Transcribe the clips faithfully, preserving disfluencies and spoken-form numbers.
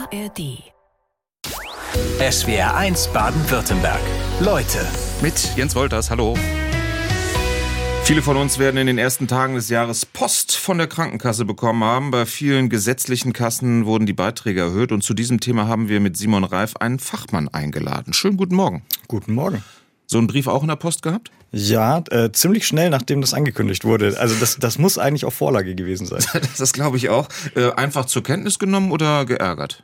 A R D. S W R eins Baden-Württemberg. Leute. Mit Jens Wolters, hallo. Viele von uns werden in den ersten Tagen des Jahres Post von der Krankenkasse bekommen haben. Bei vielen gesetzlichen Kassen wurden die Beiträge erhöht. Und zu diesem Thema haben wir mit Simon Reif einen Fachmann eingeladen. Schönen guten Morgen. Guten Morgen. So einen Brief auch in der Post gehabt? Ja, äh, ziemlich schnell, nachdem das angekündigt wurde. Also das, das muss eigentlich auf Vorlage gewesen sein. Das glaube ich auch. Äh, einfach zur Kenntnis genommen oder geärgert?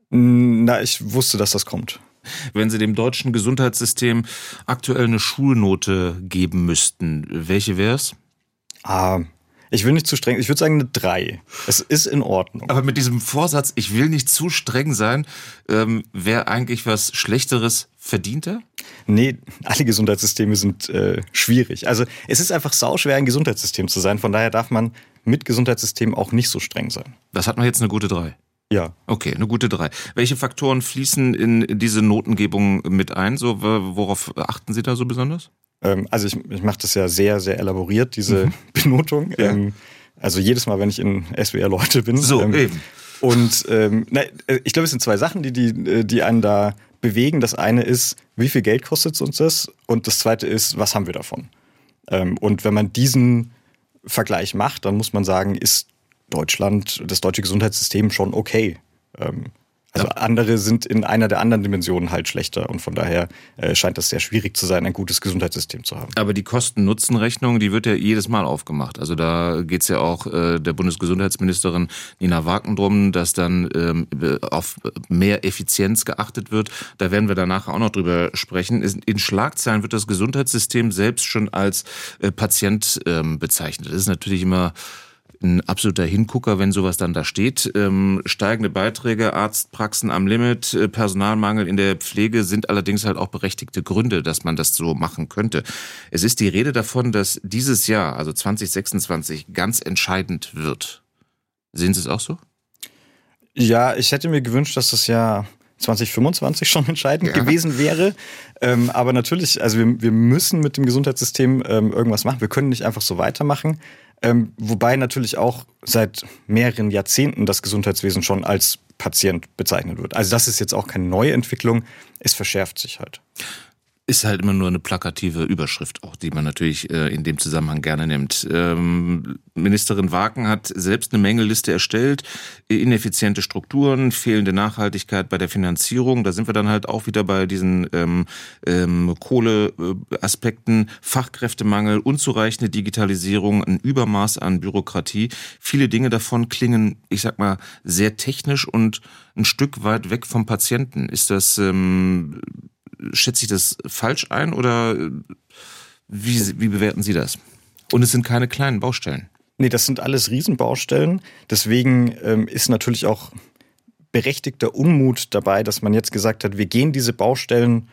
Na, ich wusste, dass das kommt. Wenn Sie dem deutschen Gesundheitssystem aktuell eine Schulnote geben müssten, welche wäre es? Ah, ich will nicht zu streng. Ich würde sagen eine drei. Es ist in Ordnung. Aber mit diesem Vorsatz, ich will nicht zu streng sein, ähm, wäre eigentlich was Schlechteres verdienter? Nee, alle Gesundheitssysteme sind äh, schwierig. Also es ist einfach sauschwer, ein Gesundheitssystem zu sein. Von daher darf man mit Gesundheitssystemen auch nicht so streng sein. Das hat man jetzt eine gute drei. Ja. Okay, eine gute drei. Welche Faktoren fließen in diese Notengebung mit ein? So, worauf achten Sie da so besonders? Ähm, also ich, ich mache das ja sehr, sehr elaboriert, diese mhm. Benotung. Ja. Ähm, also jedes Mal, wenn ich in S W R Leute bin. So, ähm, eben. Und ähm, na, ich glaube, es sind zwei Sachen, die, die, die einen da bewegen. Das eine ist, wie viel Geld kostet uns das? Und das zweite ist, was haben wir davon? Ähm, und wenn man diesen Vergleich macht, dann muss man sagen, ist Deutschland, das deutsche Gesundheitssystem schon okay. Ähm, also ja. Andere sind in einer der anderen Dimensionen halt schlechter und von daher äh, scheint das sehr schwierig zu sein, ein gutes Gesundheitssystem zu haben. Aber die Kosten-Nutzen-Rechnung, die wird ja jedes Mal aufgemacht. Also da geht es ja auch äh, der Bundesgesundheitsministerin Nina Waken drum, dass dann ähm, auf mehr Effizienz geachtet wird. Da werden wir danach auch noch drüber sprechen. In Schlagzeilen wird das Gesundheitssystem selbst schon als äh, Patient ähm, bezeichnet. Das ist natürlich immer ein absoluter Hingucker, wenn sowas dann da steht. Ähm, steigende Beiträge, Arztpraxen am Limit, äh, Personalmangel in der Pflege sind allerdings halt auch berechtigte Gründe, dass man das so machen könnte. Es ist die Rede davon, dass dieses Jahr, also zwanzig sechsundzwanzig, ganz entscheidend wird. Sehen Sie es auch so? Ja, ich hätte mir gewünscht, dass das Jahr zwanzig fünfundzwanzig schon entscheidend ja. gewesen wäre. Ähm, aber natürlich, also wir, wir müssen mit dem Gesundheitssystem ähm, irgendwas machen. Wir können nicht einfach so weitermachen. Ähm, wobei natürlich auch seit mehreren Jahrzehnten das Gesundheitswesen schon als Patient bezeichnet wird. Also das ist jetzt auch keine neue Entwicklung. Es verschärft sich halt. Ist halt immer nur eine plakative Überschrift, auch die man natürlich äh, in dem Zusammenhang gerne nimmt. Ähm, Ministerin Waken hat selbst eine Mängelliste erstellt. Ineffiziente Strukturen, fehlende Nachhaltigkeit bei der Finanzierung. Da sind wir dann halt auch wieder bei diesen ähm, ähm, Kohleaspekten. Fachkräftemangel, unzureichende Digitalisierung, ein Übermaß an Bürokratie. Viele Dinge davon klingen, ich sag mal, sehr technisch und ein Stück weit weg vom Patienten. Ist das... Ähm, Schätze ich das falsch ein oder wie, wie bewerten Sie das? Und es sind keine kleinen Baustellen. Nee, das sind alles Riesenbaustellen. Deswegen ähm, ist natürlich auch berechtigter Unmut dabei, dass man jetzt gesagt hat, wir gehen diese Baustellen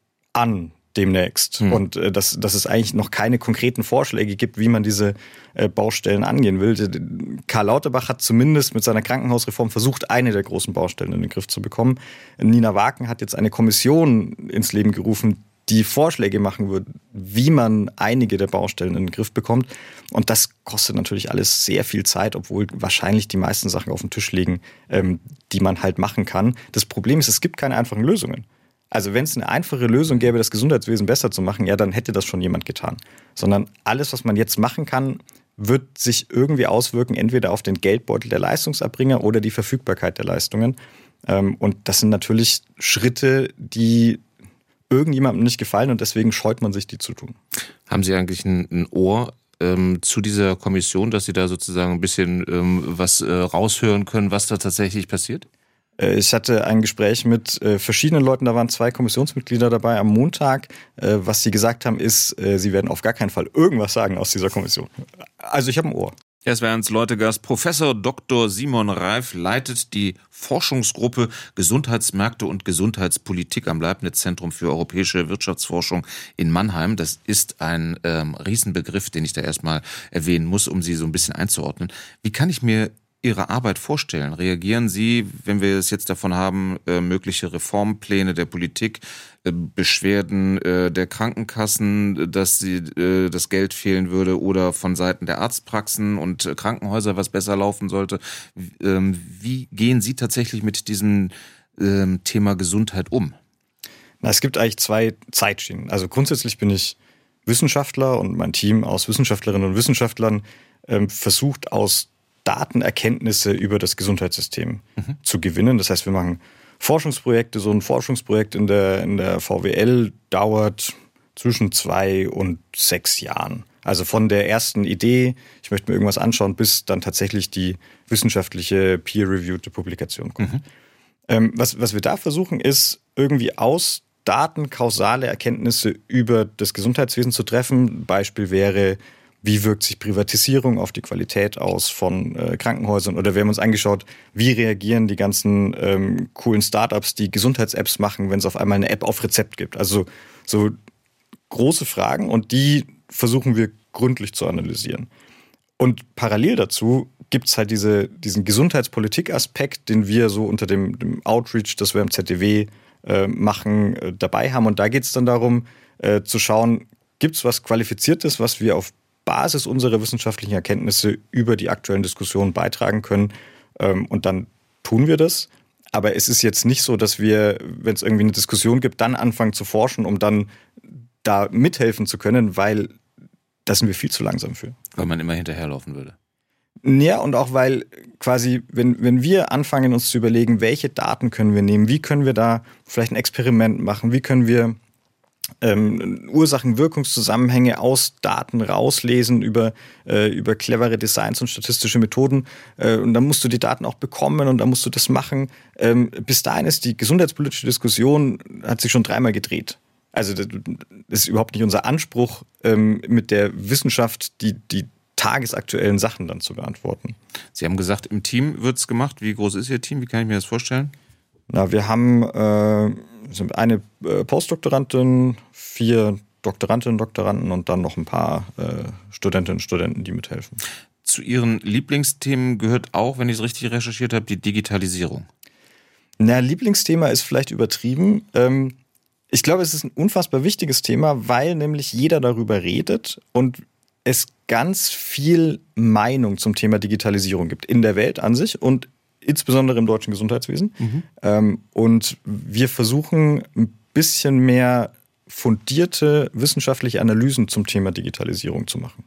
an demnächst. Hm. Und äh, dass, dass es eigentlich noch keine konkreten Vorschläge gibt, wie man diese äh, Baustellen angehen will. Karl Lauterbach hat zumindest mit seiner Krankenhausreform versucht, eine der großen Baustellen in den Griff zu bekommen. Nina Waken hat jetzt eine Kommission ins Leben gerufen, die Vorschläge machen wird, wie man einige der Baustellen in den Griff bekommt. Und das kostet natürlich alles sehr viel Zeit, obwohl wahrscheinlich die meisten Sachen auf dem Tisch liegen, ähm, die man halt machen kann. Das Problem ist, es gibt keine einfachen Lösungen. Also wenn es eine einfache Lösung gäbe, das Gesundheitswesen besser zu machen, ja, dann hätte das schon jemand getan. Sondern alles, was man jetzt machen kann, wird sich irgendwie auswirken, entweder auf den Geldbeutel der Leistungserbringer oder die Verfügbarkeit der Leistungen. Und das sind natürlich Schritte, die irgendjemandem nicht gefallen und deswegen scheut man sich, die zu tun. Haben Sie eigentlich ein, ein Ohr ähm, zu dieser Kommission, dass Sie da sozusagen ein bisschen ähm, was äh, raushören können, was da tatsächlich passiert? Ich hatte ein Gespräch mit äh, verschiedenen Leuten, da waren zwei Kommissionsmitglieder dabei am Montag. Äh, was sie gesagt haben ist, äh, sie werden auf gar keinen Fall irgendwas sagen aus dieser Kommission. Also ich habe ein Ohr. Ja, es wäre uns Leutegast. Professor Doktor Simon Reif leitet die Forschungsgruppe Gesundheitsmärkte und Gesundheitspolitik am Leibniz-Zentrum für europäische Wirtschaftsforschung in Mannheim. Das ist ein ähm, Riesenbegriff, den ich da erstmal erwähnen muss, um Sie so ein bisschen einzuordnen. Wie kann ich mir Ihre Arbeit vorstellen? Reagieren Sie, wenn wir es jetzt davon haben, äh, mögliche Reformpläne der Politik, äh, Beschwerden äh, der Krankenkassen, dass sie, äh, das Geld fehlen würde oder von Seiten der Arztpraxen und äh, Krankenhäuser, was besser laufen sollte? Ähm, wie gehen Sie tatsächlich mit diesem ähm, Thema Gesundheit um? Na, es gibt eigentlich zwei Zeitschienen. Also grundsätzlich bin ich Wissenschaftler und mein Team aus Wissenschaftlerinnen und Wissenschaftlern ähm, versucht aus Datenerkenntnisse über das Gesundheitssystem mhm. zu gewinnen. Das heißt, wir machen Forschungsprojekte. So ein Forschungsprojekt in der, in der V W L dauert zwischen zwei und sechs Jahren. Also von der ersten Idee, ich möchte mir irgendwas anschauen, bis dann tatsächlich die wissenschaftliche peer-reviewte Publikation kommt. Mhm. Ähm, was, was wir da versuchen, ist irgendwie aus Daten kausale Erkenntnisse über das Gesundheitswesen zu treffen. Beispiel wäre, wie wirkt sich Privatisierung auf die Qualität aus von äh, Krankenhäusern? Oder wir haben uns angeschaut, wie reagieren die ganzen ähm, coolen Startups, die Gesundheits-Apps machen, wenn es auf einmal eine App auf Rezept gibt. Also so große Fragen und die versuchen wir gründlich zu analysieren. Und parallel dazu gibt es halt diese, diesen Gesundheitspolitik-Aspekt, den wir so unter dem, dem Outreach, das wir im Z D W äh, machen, äh, dabei haben. Und da geht es dann darum, äh, zu schauen, gibt es was Qualifiziertes, was wir auf Basis unserer wissenschaftlichen Erkenntnisse über die aktuellen Diskussionen beitragen können. Und dann tun wir das. Aber es ist jetzt nicht so, dass wir, wenn es irgendwie eine Diskussion gibt, dann anfangen zu forschen, um dann da mithelfen zu können, weil da sind wir viel zu langsam für. Weil man immer hinterherlaufen würde. Ja, und auch weil quasi, wenn, wenn wir anfangen, uns zu überlegen, welche Daten können wir nehmen, wie können wir da vielleicht ein Experiment machen, wie können wir Ähm, Ursachen-Wirkungszusammenhänge aus Daten rauslesen über, äh, über clevere Designs und statistische Methoden. Äh, und dann musst du die Daten auch bekommen und dann musst du das machen. Ähm, bis dahin ist die gesundheitspolitische Diskussion, hat sich schon dreimal gedreht. Also das ist überhaupt nicht unser Anspruch, ähm, mit der Wissenschaft die, die tagesaktuellen Sachen dann zu beantworten. Sie haben gesagt, im Team wird es gemacht. Wie groß ist Ihr Team? Wie kann ich mir das vorstellen? Na, wir haben äh, sind eine äh, Postdoktorandin, vier Doktorandinnen, Doktoranden und dann noch ein paar äh, Studentinnen und Studenten, die mithelfen. Zu Ihren Lieblingsthemen gehört auch, wenn ich es richtig recherchiert habe, die Digitalisierung. Na, Lieblingsthema ist vielleicht übertrieben. Ähm, ich glaube, es ist ein unfassbar wichtiges Thema, weil nämlich jeder darüber redet und es ganz viel Meinung zum Thema Digitalisierung gibt in der Welt an sich und insbesondere im deutschen Gesundheitswesen. Mhm. Ähm, und wir versuchen ein bisschen mehr fundierte wissenschaftliche Analysen zum Thema Digitalisierung zu machen.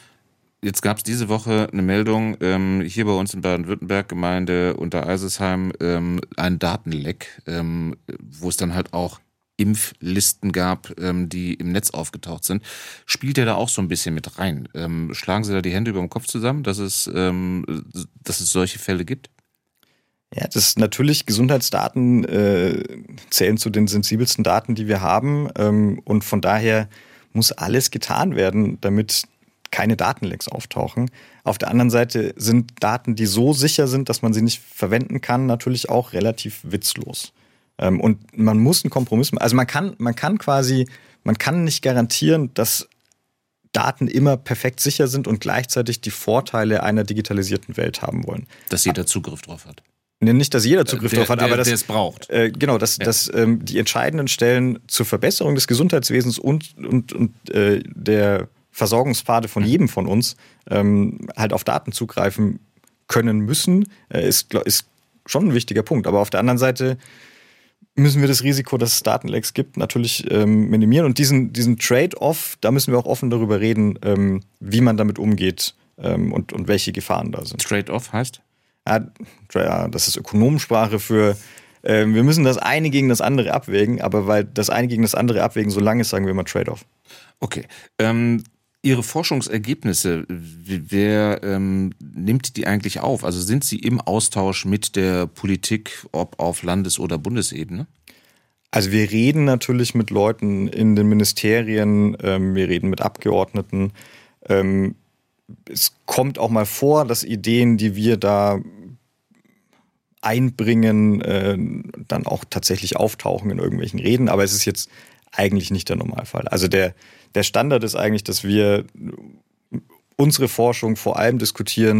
Jetzt gab es diese Woche eine Meldung, ähm, hier bei uns in Baden-Württemberg, Gemeinde unter Eisesheim, ähm, ein Datenleck, ähm, wo es dann halt auch Impflisten gab, ähm, die im Netz aufgetaucht sind. Spielt der da auch so ein bisschen mit rein? Ähm, schlagen Sie da die Hände über den Kopf zusammen, dass es, ähm, dass es solche Fälle gibt? Ja, das ist natürlich, Gesundheitsdaten äh, zählen zu den sensibelsten Daten, die wir haben. Ähm, und von daher muss alles getan werden, damit keine Datenlecks auftauchen. Auf der anderen Seite sind Daten, die so sicher sind, dass man sie nicht verwenden kann, natürlich auch relativ witzlos. Ähm, und man muss einen Kompromiss machen. Also man kann, man kann quasi, man kann nicht garantieren, dass Daten immer perfekt sicher sind und gleichzeitig die Vorteile einer digitalisierten Welt haben wollen. Dass jeder Zugriff drauf hat. Nee, nicht, dass jeder Zugriff der, drauf hat, der, aber dass, der es braucht. Äh, genau, dass, ja. dass ähm, die entscheidenden Stellen zur Verbesserung des Gesundheitswesens und, und, und äh, der Versorgungspfade von jedem von uns ähm, halt auf Daten zugreifen können müssen, äh, ist, ist schon ein wichtiger Punkt. Aber auf der anderen Seite müssen wir das Risiko, dass es Datenlecks gibt, natürlich ähm, minimieren. Und diesen, diesen Trade-off, da müssen wir auch offen darüber reden, ähm, wie man damit umgeht ähm, und, und welche Gefahren da sind. Trade-off heißt? Ja, das ist Ökonomensprache für, äh, wir müssen das eine gegen das andere abwägen, aber weil das eine gegen das andere abwägen so lang ist, sagen wir immer Trade-off. Okay. Ähm, Ihre Forschungsergebnisse, wer ähm, nimmt die eigentlich auf? Also sind Sie im Austausch mit der Politik, ob auf Landes- oder Bundesebene? Also wir reden natürlich mit Leuten in den Ministerien, ähm, wir reden mit Abgeordneten. Ähm, es kommt auch mal vor, dass Ideen, die wir da einbringen, äh, dann auch tatsächlich auftauchen in irgendwelchen Reden. Aber es ist jetzt eigentlich nicht der Normalfall. Also der, der Standard ist eigentlich, dass wir unsere Forschung vor allem diskutieren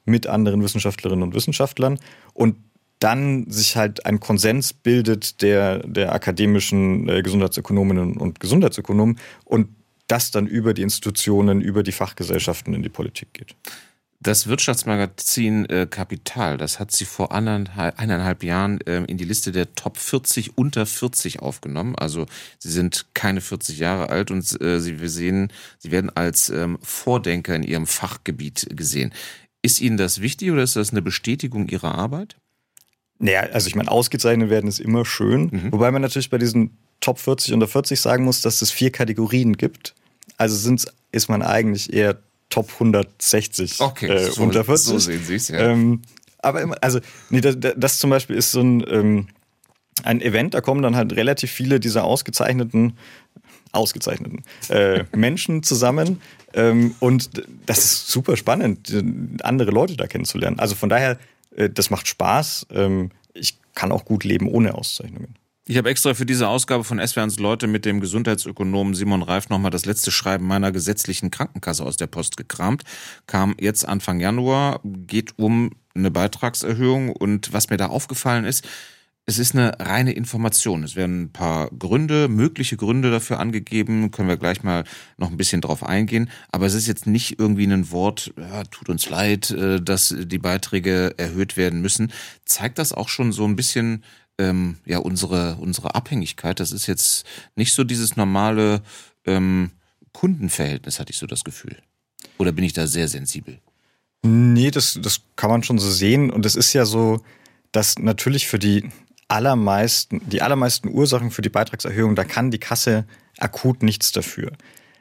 mit anderen Wissenschaftlerinnen und Wissenschaftlern und dann sich halt ein Konsens bildet der, der akademischen äh, Gesundheitsökonominnen und Gesundheitsökonomen und das dann über die Institutionen, über die Fachgesellschaften in die Politik geht. Das Wirtschaftsmagazin äh, Kapital, das hat sie vor eineinhalb, eineinhalb Jahren äh, in die Liste der Top vierzig unter vierzig aufgenommen. Also sie sind keine vierzig Jahre alt und äh, sie, wir sehen, sie werden als ähm, Vordenker in ihrem Fachgebiet gesehen. Ist Ihnen das wichtig oder ist das eine Bestätigung Ihrer Arbeit? Naja, also ich meine, ausgezeichnet werden ist immer schön. Mhm. Wobei man natürlich bei diesen Top vierzig unter vierzig sagen muss, dass es vier Kategorien gibt. Also sind's, ist man eigentlich eher Top hundertsechzig okay, äh, so, unter vierzig. So sehen Sie es, ja. Ähm, aber immer, also nee, das, das zum Beispiel ist so ein, ähm, ein Event, da kommen dann halt relativ viele dieser ausgezeichneten, ausgezeichneten äh, Menschen zusammen ähm, und das ist super spannend, andere Leute da kennenzulernen. Also von daher, äh, das macht Spaß. Ähm, ich kann auch gut leben ohne Auszeichnungen. Ich habe extra für diese Ausgabe von S W R eins Leute mit dem Gesundheitsökonomen Simon Reif nochmal das letzte Schreiben meiner gesetzlichen Krankenkasse aus der Post gekramt. Kam jetzt Anfang Januar, geht um eine Beitragserhöhung und was mir da aufgefallen ist, es ist eine reine Information. Es werden ein paar Gründe, mögliche Gründe dafür angegeben, können wir gleich mal noch ein bisschen drauf eingehen. Aber es ist jetzt nicht irgendwie ein Wort, ja, tut uns leid, dass die Beiträge erhöht werden müssen. Zeigt das auch schon so ein bisschen ähm, ja unsere unsere Abhängigkeit? Das ist jetzt nicht so dieses normale ähm, Kundenverhältnis, hatte ich so das Gefühl. Oder bin ich da sehr sensibel? Nee, das, das kann man schon so sehen. Und es ist ja so, dass natürlich für die allermeisten, die allermeisten Ursachen für die Beitragserhöhung, da kann die Kasse akut nichts dafür.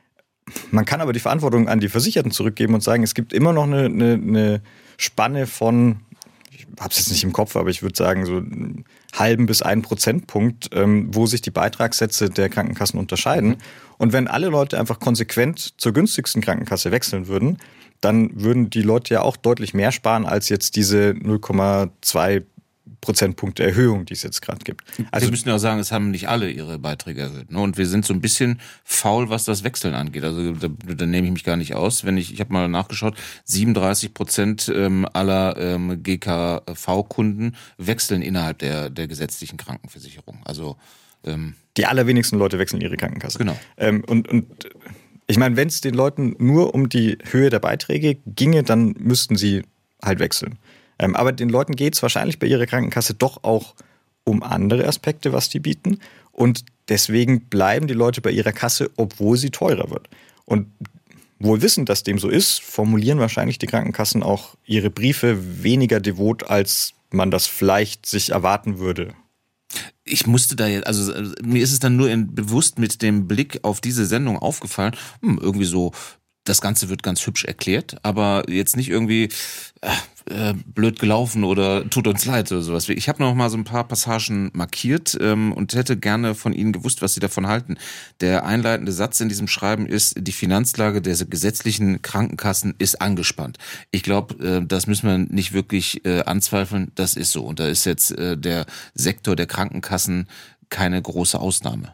Man kann aber die Verantwortung an die Versicherten zurückgeben und sagen, es gibt immer noch eine, eine, eine Spanne von, ich habe es jetzt nicht im Kopf, aber ich würde sagen so einen halben bis einen Prozentpunkt, ähm, wo sich die Beitragssätze der Krankenkassen unterscheiden. Und wenn alle Leute einfach konsequent zur günstigsten Krankenkasse wechseln würden, dann würden die Leute ja auch deutlich mehr sparen als jetzt diese null Komma zwei Prozentpunkte Erhöhung, die es jetzt gerade gibt. Also wir müssen ja auch sagen, es haben nicht alle ihre Beiträge erhöht. Ne? Und wir sind so ein bisschen faul, was das Wechseln angeht. Also da, da nehme ich mich gar nicht aus. Wenn ich, ich habe mal nachgeschaut, siebenunddreißig Prozent aller ähm, G K V-Kunden wechseln innerhalb der, der gesetzlichen Krankenversicherung. Also ähm, die allerwenigsten Leute wechseln ihre Krankenkasse. Genau. Ähm, und, und ich meine, wenn es den Leuten nur um die Höhe der Beiträge ginge, dann müssten sie halt wechseln. Ähm, aber den Leuten geht es wahrscheinlich bei ihrer Krankenkasse doch auch um andere Aspekte, was die bieten. Und deswegen bleiben die Leute bei ihrer Kasse, obwohl sie teurer wird. Und wohl wissend, dass dem so ist, formulieren wahrscheinlich die Krankenkassen auch ihre Briefe weniger devot, als man das vielleicht sich erwarten würde. Ich musste da jetzt, also mir ist es dann nur in, bewusst mit dem Blick auf diese Sendung aufgefallen, hm, irgendwie so, das Ganze wird ganz hübsch erklärt, aber jetzt nicht irgendwie äh, blöd gelaufen oder tut uns leid oder sowas. Ich habe noch mal so ein paar Passagen markiert ähm, und hätte gerne von Ihnen gewusst, was Sie davon halten. Der einleitende Satz in diesem Schreiben ist, die Finanzlage der gesetzlichen Krankenkassen ist angespannt. Ich glaube, äh, das müssen wir nicht wirklich äh, anzweifeln, das ist so. Und da ist jetzt äh, der Sektor der Krankenkassen keine große Ausnahme.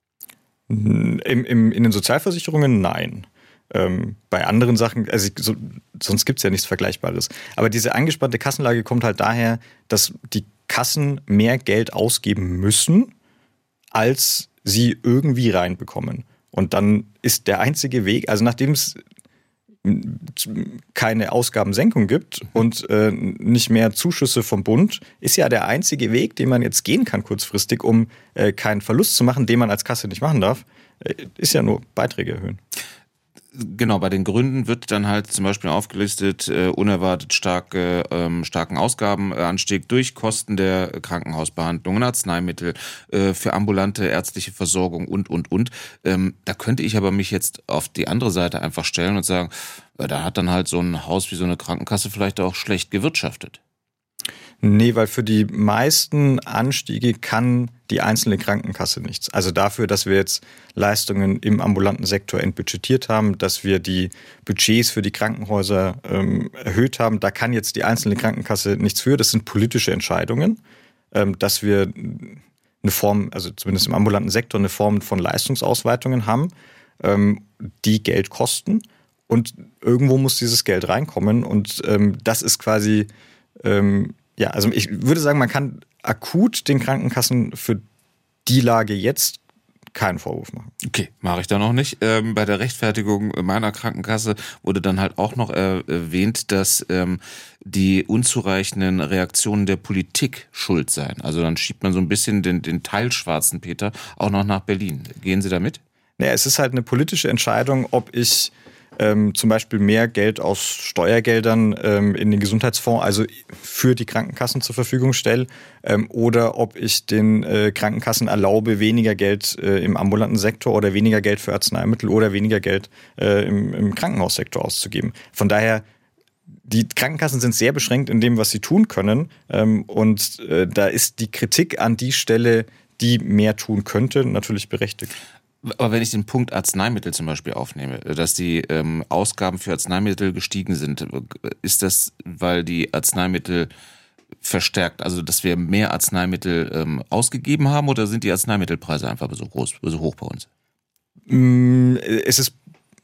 Im, im, in den Sozialversicherungen nein. Ähm, bei anderen Sachen, also so, sonst gibt es ja nichts Vergleichbares. Aber diese angespannte Kassenlage kommt halt daher, dass die Kassen mehr Geld ausgeben müssen, als sie irgendwie reinbekommen. Und dann ist der einzige Weg, also nachdem es keine Ausgabensenkung gibt und äh, nicht mehr Zuschüsse vom Bund, ist ja der einzige Weg, den man jetzt gehen kann kurzfristig, um äh, keinen Verlust zu machen, den man als Kasse nicht machen darf, äh, ist ja nur Beiträge erhöhen. Genau, bei den Gründen wird dann halt zum Beispiel aufgelistet, äh, unerwartet starke, ähm, starken Ausgabenanstieg durch Kosten der Krankenhausbehandlungen, Arzneimittel, äh, für ambulante ärztliche Versorgung und, und, und. Ähm, da könnte ich aber mich jetzt auf die andere Seite einfach stellen und sagen, äh, da hat dann halt so ein Haus wie so eine Krankenkasse vielleicht auch schlecht gewirtschaftet. Nee, weil für die meisten Anstiege kann die einzelne Krankenkasse nichts. Also dafür, dass wir jetzt Leistungen im ambulanten Sektor entbudgetiert haben, dass wir die Budgets für die Krankenhäuser ähm, erhöht haben, da kann jetzt die einzelne Krankenkasse nichts für. Das sind politische Entscheidungen, ähm, dass wir eine Form, also zumindest im ambulanten Sektor, eine Form von Leistungsausweitungen haben, ähm, die Geld kosten. und irgendwo muss dieses Geld reinkommen. Und ähm, das ist quasi, ähm, ja, also ich würde sagen, man kann akut den Krankenkassen für die Lage jetzt keinen Vorwurf machen. Okay, mache ich da noch nicht. Ähm, bei der Rechtfertigung meiner Krankenkasse wurde dann halt auch noch erwähnt, dass ähm, die unzureichenden Reaktionen der Politik schuld seien. Also dann schiebt man so ein bisschen den, den teilschwarzen Peter auch noch nach Berlin. Gehen Sie da mit? Naja, es ist halt eine politische Entscheidung, ob ich ähm, zum Beispiel mehr Geld aus Steuergeldern ähm, in den Gesundheitsfonds, also für die Krankenkassen zur Verfügung stelle, ähm, oder ob ich den äh, Krankenkassen erlaube, weniger Geld äh, im ambulanten Sektor oder weniger Geld für Arzneimittel oder weniger Geld äh, im, im Krankenhaussektor auszugeben. Von daher, die Krankenkassen sind sehr beschränkt in dem, was sie tun können. Ähm, und äh, da ist die Kritik an die Stelle, die mehr tun könnte, natürlich berechtigt. Aber wenn ich den Punkt Arzneimittel zum Beispiel aufnehme, dass die ähm, Ausgaben für Arzneimittel gestiegen sind, ist das, weil die Arzneimittel verstärkt, also dass wir mehr Arzneimittel ähm, ausgegeben haben, oder sind die Arzneimittelpreise einfach so groß, so hoch bei uns? Es ist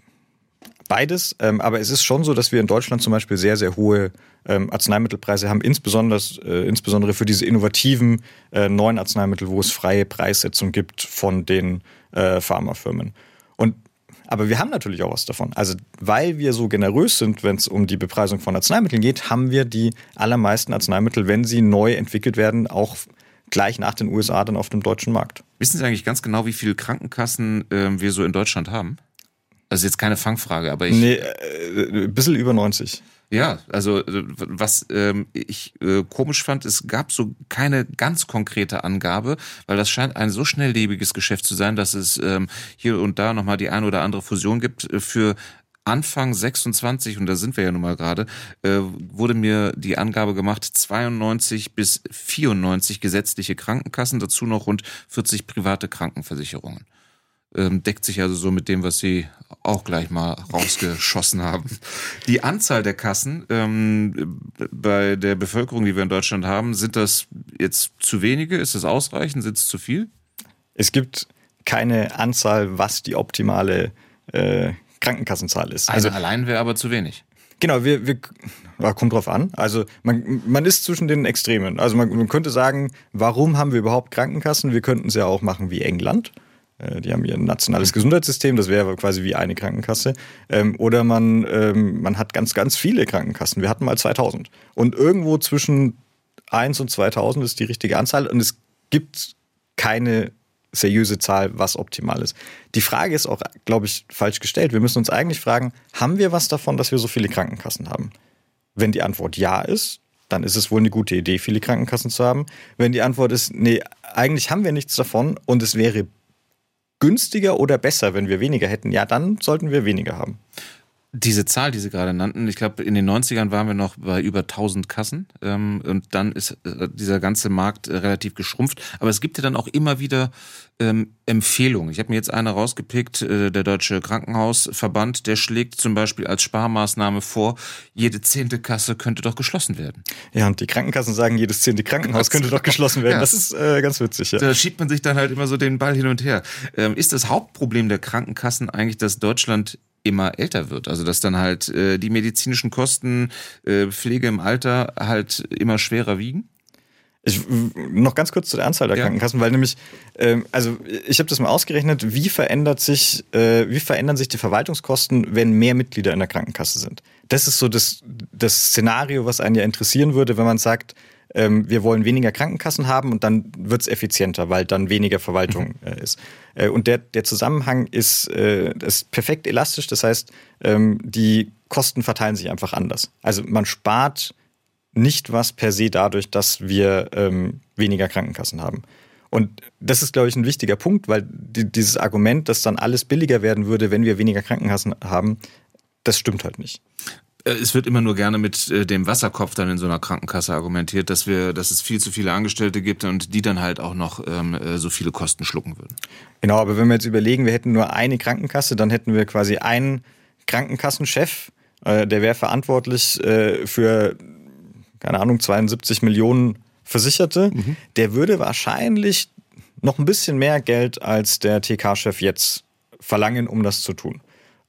beides, ähm, aber es ist schon so, dass wir in Deutschland zum Beispiel sehr, sehr hohe ähm, Arzneimittelpreise haben, insbesondere, äh, insbesondere für diese innovativen äh, neuen Arzneimittel, wo es freie Preissetzung gibt von den äh, Pharmafirmen. Und, aber wir haben natürlich auch was davon. Also weil wir so generös sind, wenn es um die Bepreisung von Arzneimitteln geht, haben wir die allermeisten Arzneimittel, wenn sie neu entwickelt werden, auch gleich nach den U S A dann auf dem deutschen Markt. Wissen Sie eigentlich ganz genau, wie viele Krankenkassen äh, wir so in Deutschland haben? Also jetzt keine Fangfrage, aber ich... Nee, äh, ein bisschen über neunzig. Ja, also was ähm, ich äh, komisch fand, es gab so keine ganz konkrete Angabe, weil das scheint ein so schnelllebiges Geschäft zu sein, dass es ähm, hier und da nochmal die eine oder andere Fusion gibt. Für Anfang sechsundzwanzig, und da sind wir ja nun mal gerade, äh, wurde mir die Angabe gemacht, zweiundneunzig bis vierundneunzig gesetzliche Krankenkassen, dazu noch rund vierzig private Krankenversicherungen. Ähm, deckt sich also so mit dem, was Sie auch gleich mal rausgeschossen haben. Die Anzahl der Kassen ähm, bei der Bevölkerung, die wir in Deutschland haben, sind das jetzt zu wenige? Ist das ausreichend? Sind es zu viel? Es gibt keine Anzahl, was die optimale äh, Krankenkassenzahl ist. Also, also allein wäre aber zu wenig. Genau, wir, wir ja, kommt drauf an. Also man, man ist zwischen den Extremen. Also man, man könnte sagen, warum haben wir überhaupt Krankenkassen? Wir könnten es ja auch machen wie England. Die haben ihr nationales Gesundheitssystem, das wäre quasi wie eine Krankenkasse. Ähm, oder man, ähm, man hat ganz, ganz viele Krankenkassen. Wir hatten mal zweitausend. Und irgendwo zwischen eins und zweitausend ist die richtige Anzahl. Und es gibt keine seriöse Zahl, was optimal ist. Die Frage ist auch, glaube ich, falsch gestellt. Wir müssen uns eigentlich fragen, haben wir was davon, dass wir so viele Krankenkassen haben? Wenn die Antwort ja ist, dann ist es wohl eine gute Idee, viele Krankenkassen zu haben. Wenn die Antwort ist, nee, eigentlich haben wir nichts davon und es wäre günstiger oder besser, wenn wir weniger hätten, ja, dann sollten wir weniger haben. Diese Zahl, die Sie gerade nannten, ich glaube, in den neunzigern waren wir noch bei über tausend Kassen ähm, und dann ist äh, dieser ganze Markt äh, relativ geschrumpft. Aber es gibt ja dann auch immer wieder ähm, Empfehlungen. Ich habe mir jetzt eine rausgepickt, äh, der Deutsche Krankenhausverband, der schlägt zum Beispiel als Sparmaßnahme vor, jede zehnte Kasse könnte doch geschlossen werden. Ja, und die Krankenkassen sagen, jedes zehnte Krankenhaus könnte doch geschlossen werden. Ja. Das ist äh, ganz witzig. Ja. Da schiebt man sich dann halt immer so den Ball hin und her. Ähm, ist das Hauptproblem der Krankenkassen eigentlich, dass Deutschland immer älter wird, also dass dann halt äh, die medizinischen Kosten, äh, Pflege im Alter halt immer schwerer wiegen? Ich, noch ganz kurz zu der Anzahl der ja. Krankenkassen, weil nämlich, ähm, also ich habe das mal ausgerechnet, wie verändert sich, äh, wie verändern sich die Verwaltungskosten, wenn mehr Mitglieder in der Krankenkasse sind? Das ist so das, das Szenario, was einen ja interessieren würde, wenn man sagt, ähm, wir wollen weniger Krankenkassen haben und dann wird es effizienter, weil dann weniger Verwaltung äh, ist. Äh, und der, der Zusammenhang ist, äh, ist perfekt elastisch, das heißt, ähm, die Kosten verteilen sich einfach anders. Also man spart nicht was per se dadurch, dass wir ähm, weniger Krankenkassen haben. Und das ist, glaube ich, ein wichtiger Punkt, weil die, dieses Argument, dass dann alles billiger werden würde, wenn wir weniger Krankenkassen haben, das stimmt halt nicht. Es wird immer nur gerne mit dem Wasserkopf dann in so einer Krankenkasse argumentiert, dass wir, dass es viel zu viele Angestellte gibt und die dann halt auch noch ähm, so viele Kosten schlucken würden. Genau, aber wenn wir jetzt überlegen, wir hätten nur eine Krankenkasse, dann hätten wir quasi einen Krankenkassenchef, äh, der wäre verantwortlich äh, für, keine Ahnung, zweiundsiebzig Millionen Versicherte. Mhm. Der würde wahrscheinlich noch ein bisschen mehr Geld als der T K-Chef jetzt verlangen, um das zu tun.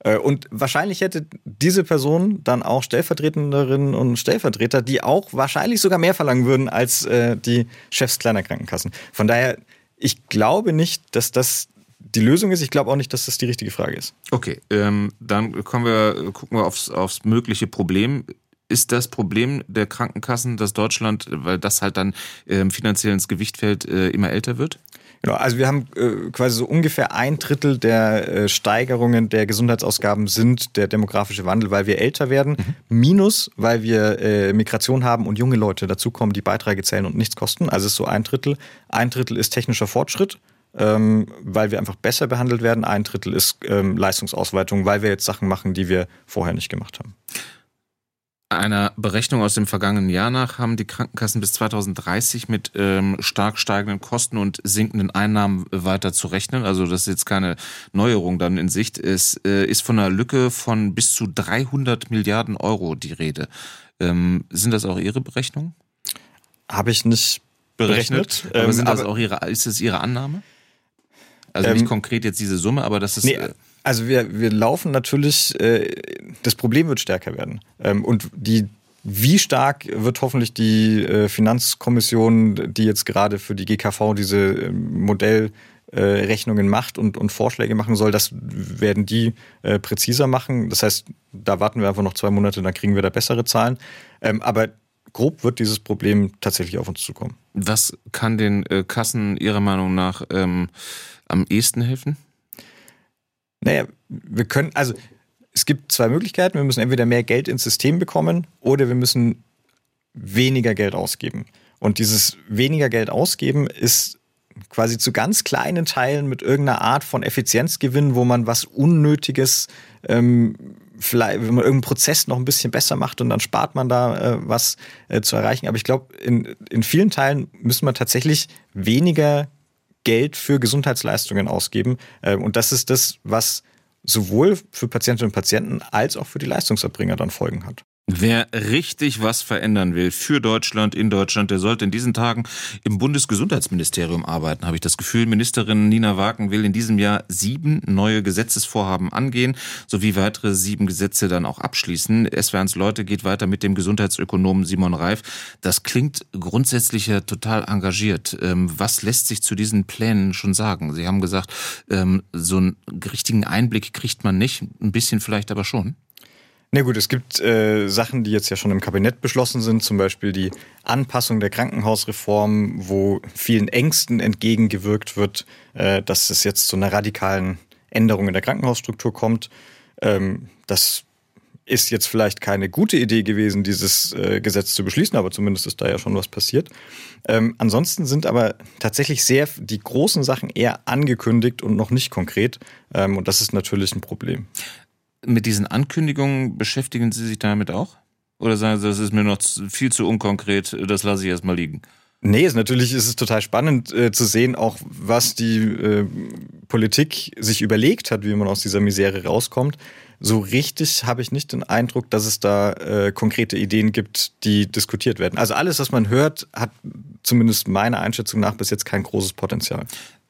Und wahrscheinlich hätte diese Person dann auch Stellvertreterinnen und Stellvertreter, die auch wahrscheinlich sogar mehr verlangen würden als äh, die Chefs kleiner Krankenkassen. Von daher, ich glaube nicht, dass das die Lösung ist. Ich glaube auch nicht, dass das die richtige Frage ist. Okay, ähm, dann kommen wir, gucken wir aufs, aufs mögliche Problem. Ist das Problem der Krankenkassen, dass Deutschland, weil das halt dann ähm, finanziell ins Gewicht fällt, äh, immer älter wird? Genau, also wir haben äh, quasi so ungefähr ein Drittel der äh, Steigerungen der Gesundheitsausgaben sind der demografische Wandel, weil wir älter werden, mhm. minus, weil wir äh, Migration haben und junge Leute dazukommen, die Beiträge zählen und nichts kosten. Also es ist so ein Drittel. Ein Drittel ist technischer Fortschritt, ähm, weil wir einfach besser behandelt werden. Ein Drittel ist ähm, Leistungsausweitung, weil wir jetzt Sachen machen, die wir vorher nicht gemacht haben. Einer Berechnung aus dem vergangenen Jahr nach haben die Krankenkassen bis zweitausenddreißig mit ähm, stark steigenden Kosten und sinkenden Einnahmen weiter zu rechnen. Also das ist jetzt keine Neuerung dann in Sicht. Es äh, ist von einer Lücke von bis zu dreihundert Milliarden Euro die Rede. Ähm, sind das auch Ihre Berechnungen? Habe ich nicht berechnet. berechnet. Aber ähm, sind das aber, auch Ihre, ist das Ihre Annahme? Also nicht ähm, konkret jetzt diese Summe, aber das ist... Nee, äh, Also wir, wir laufen natürlich, äh, das Problem wird stärker werden. Ähm, und die, wie stark wird hoffentlich die äh, Finanzkommission, die jetzt gerade für die G K V diese äh, Modellrechnungen äh, macht und, und Vorschläge machen soll, das werden die äh, präziser machen. Das heißt, da warten wir einfach noch zwei Monate, dann kriegen wir da bessere Zahlen. Ähm, aber grob wird dieses Problem tatsächlich auf uns zukommen. Was kann den äh, Kassen Ihrer Meinung nach ähm, am ehesten helfen? Naja, wir können, also es gibt zwei Möglichkeiten. Wir müssen entweder mehr Geld ins System bekommen oder wir müssen weniger Geld ausgeben. Und dieses weniger Geld ausgeben ist quasi zu ganz kleinen Teilen mit irgendeiner Art von Effizienzgewinn, wo man was Unnötiges, ähm, vielleicht, wenn man irgendeinen Prozess noch ein bisschen besser macht und dann spart man da äh, was äh, zu erreichen. Aber ich glaube, in, in vielen Teilen müssen wir tatsächlich weniger Geld für Gesundheitsleistungen ausgeben. Und das ist das, was sowohl für Patientinnen und Patienten als auch für die Leistungserbringer dann Folgen hat. Wer richtig was verändern will für Deutschland, in Deutschland, der sollte in diesen Tagen im Bundesgesundheitsministerium arbeiten, habe ich das Gefühl. Ministerin Nina Waken will in diesem Jahr sieben neue Gesetzesvorhaben angehen, sowie weitere sieben Gesetze dann auch abschließen. S W R eins Leute geht weiter mit dem Gesundheitsökonomen Simon Reif. Das klingt grundsätzlich ja total engagiert. Was lässt sich zu diesen Plänen schon sagen? Sie haben gesagt, so einen richtigen Einblick kriegt man nicht, ein bisschen vielleicht aber schon. Na gut, es gibt äh, Sachen, die jetzt ja schon im Kabinett beschlossen sind, zum Beispiel die Anpassung der Krankenhausreform, wo vielen Ängsten entgegengewirkt wird, äh, dass es jetzt zu einer radikalen Änderung in der Krankenhausstruktur kommt. Ähm, das ist jetzt vielleicht keine gute Idee gewesen, dieses äh, Gesetz zu beschließen, aber zumindest ist da ja schon was passiert. Ähm, ansonsten sind aber tatsächlich sehr die großen Sachen eher angekündigt und noch nicht konkret. Ähm, und das ist natürlich ein Problem. Mit diesen Ankündigungen beschäftigen Sie sich damit auch? Oder sagen Sie, das ist mir noch viel zu unkonkret, das lasse ich erstmal liegen? Nee, ist, natürlich ist es total spannend äh, zu sehen, auch was die äh, Politik sich überlegt hat, wie man aus dieser Misere rauskommt. So richtig habe ich nicht den Eindruck, dass es da äh, konkrete Ideen gibt, die diskutiert werden. Also alles, was man hört, hat zumindest meiner Einschätzung nach bis jetzt kein großes Potenzial.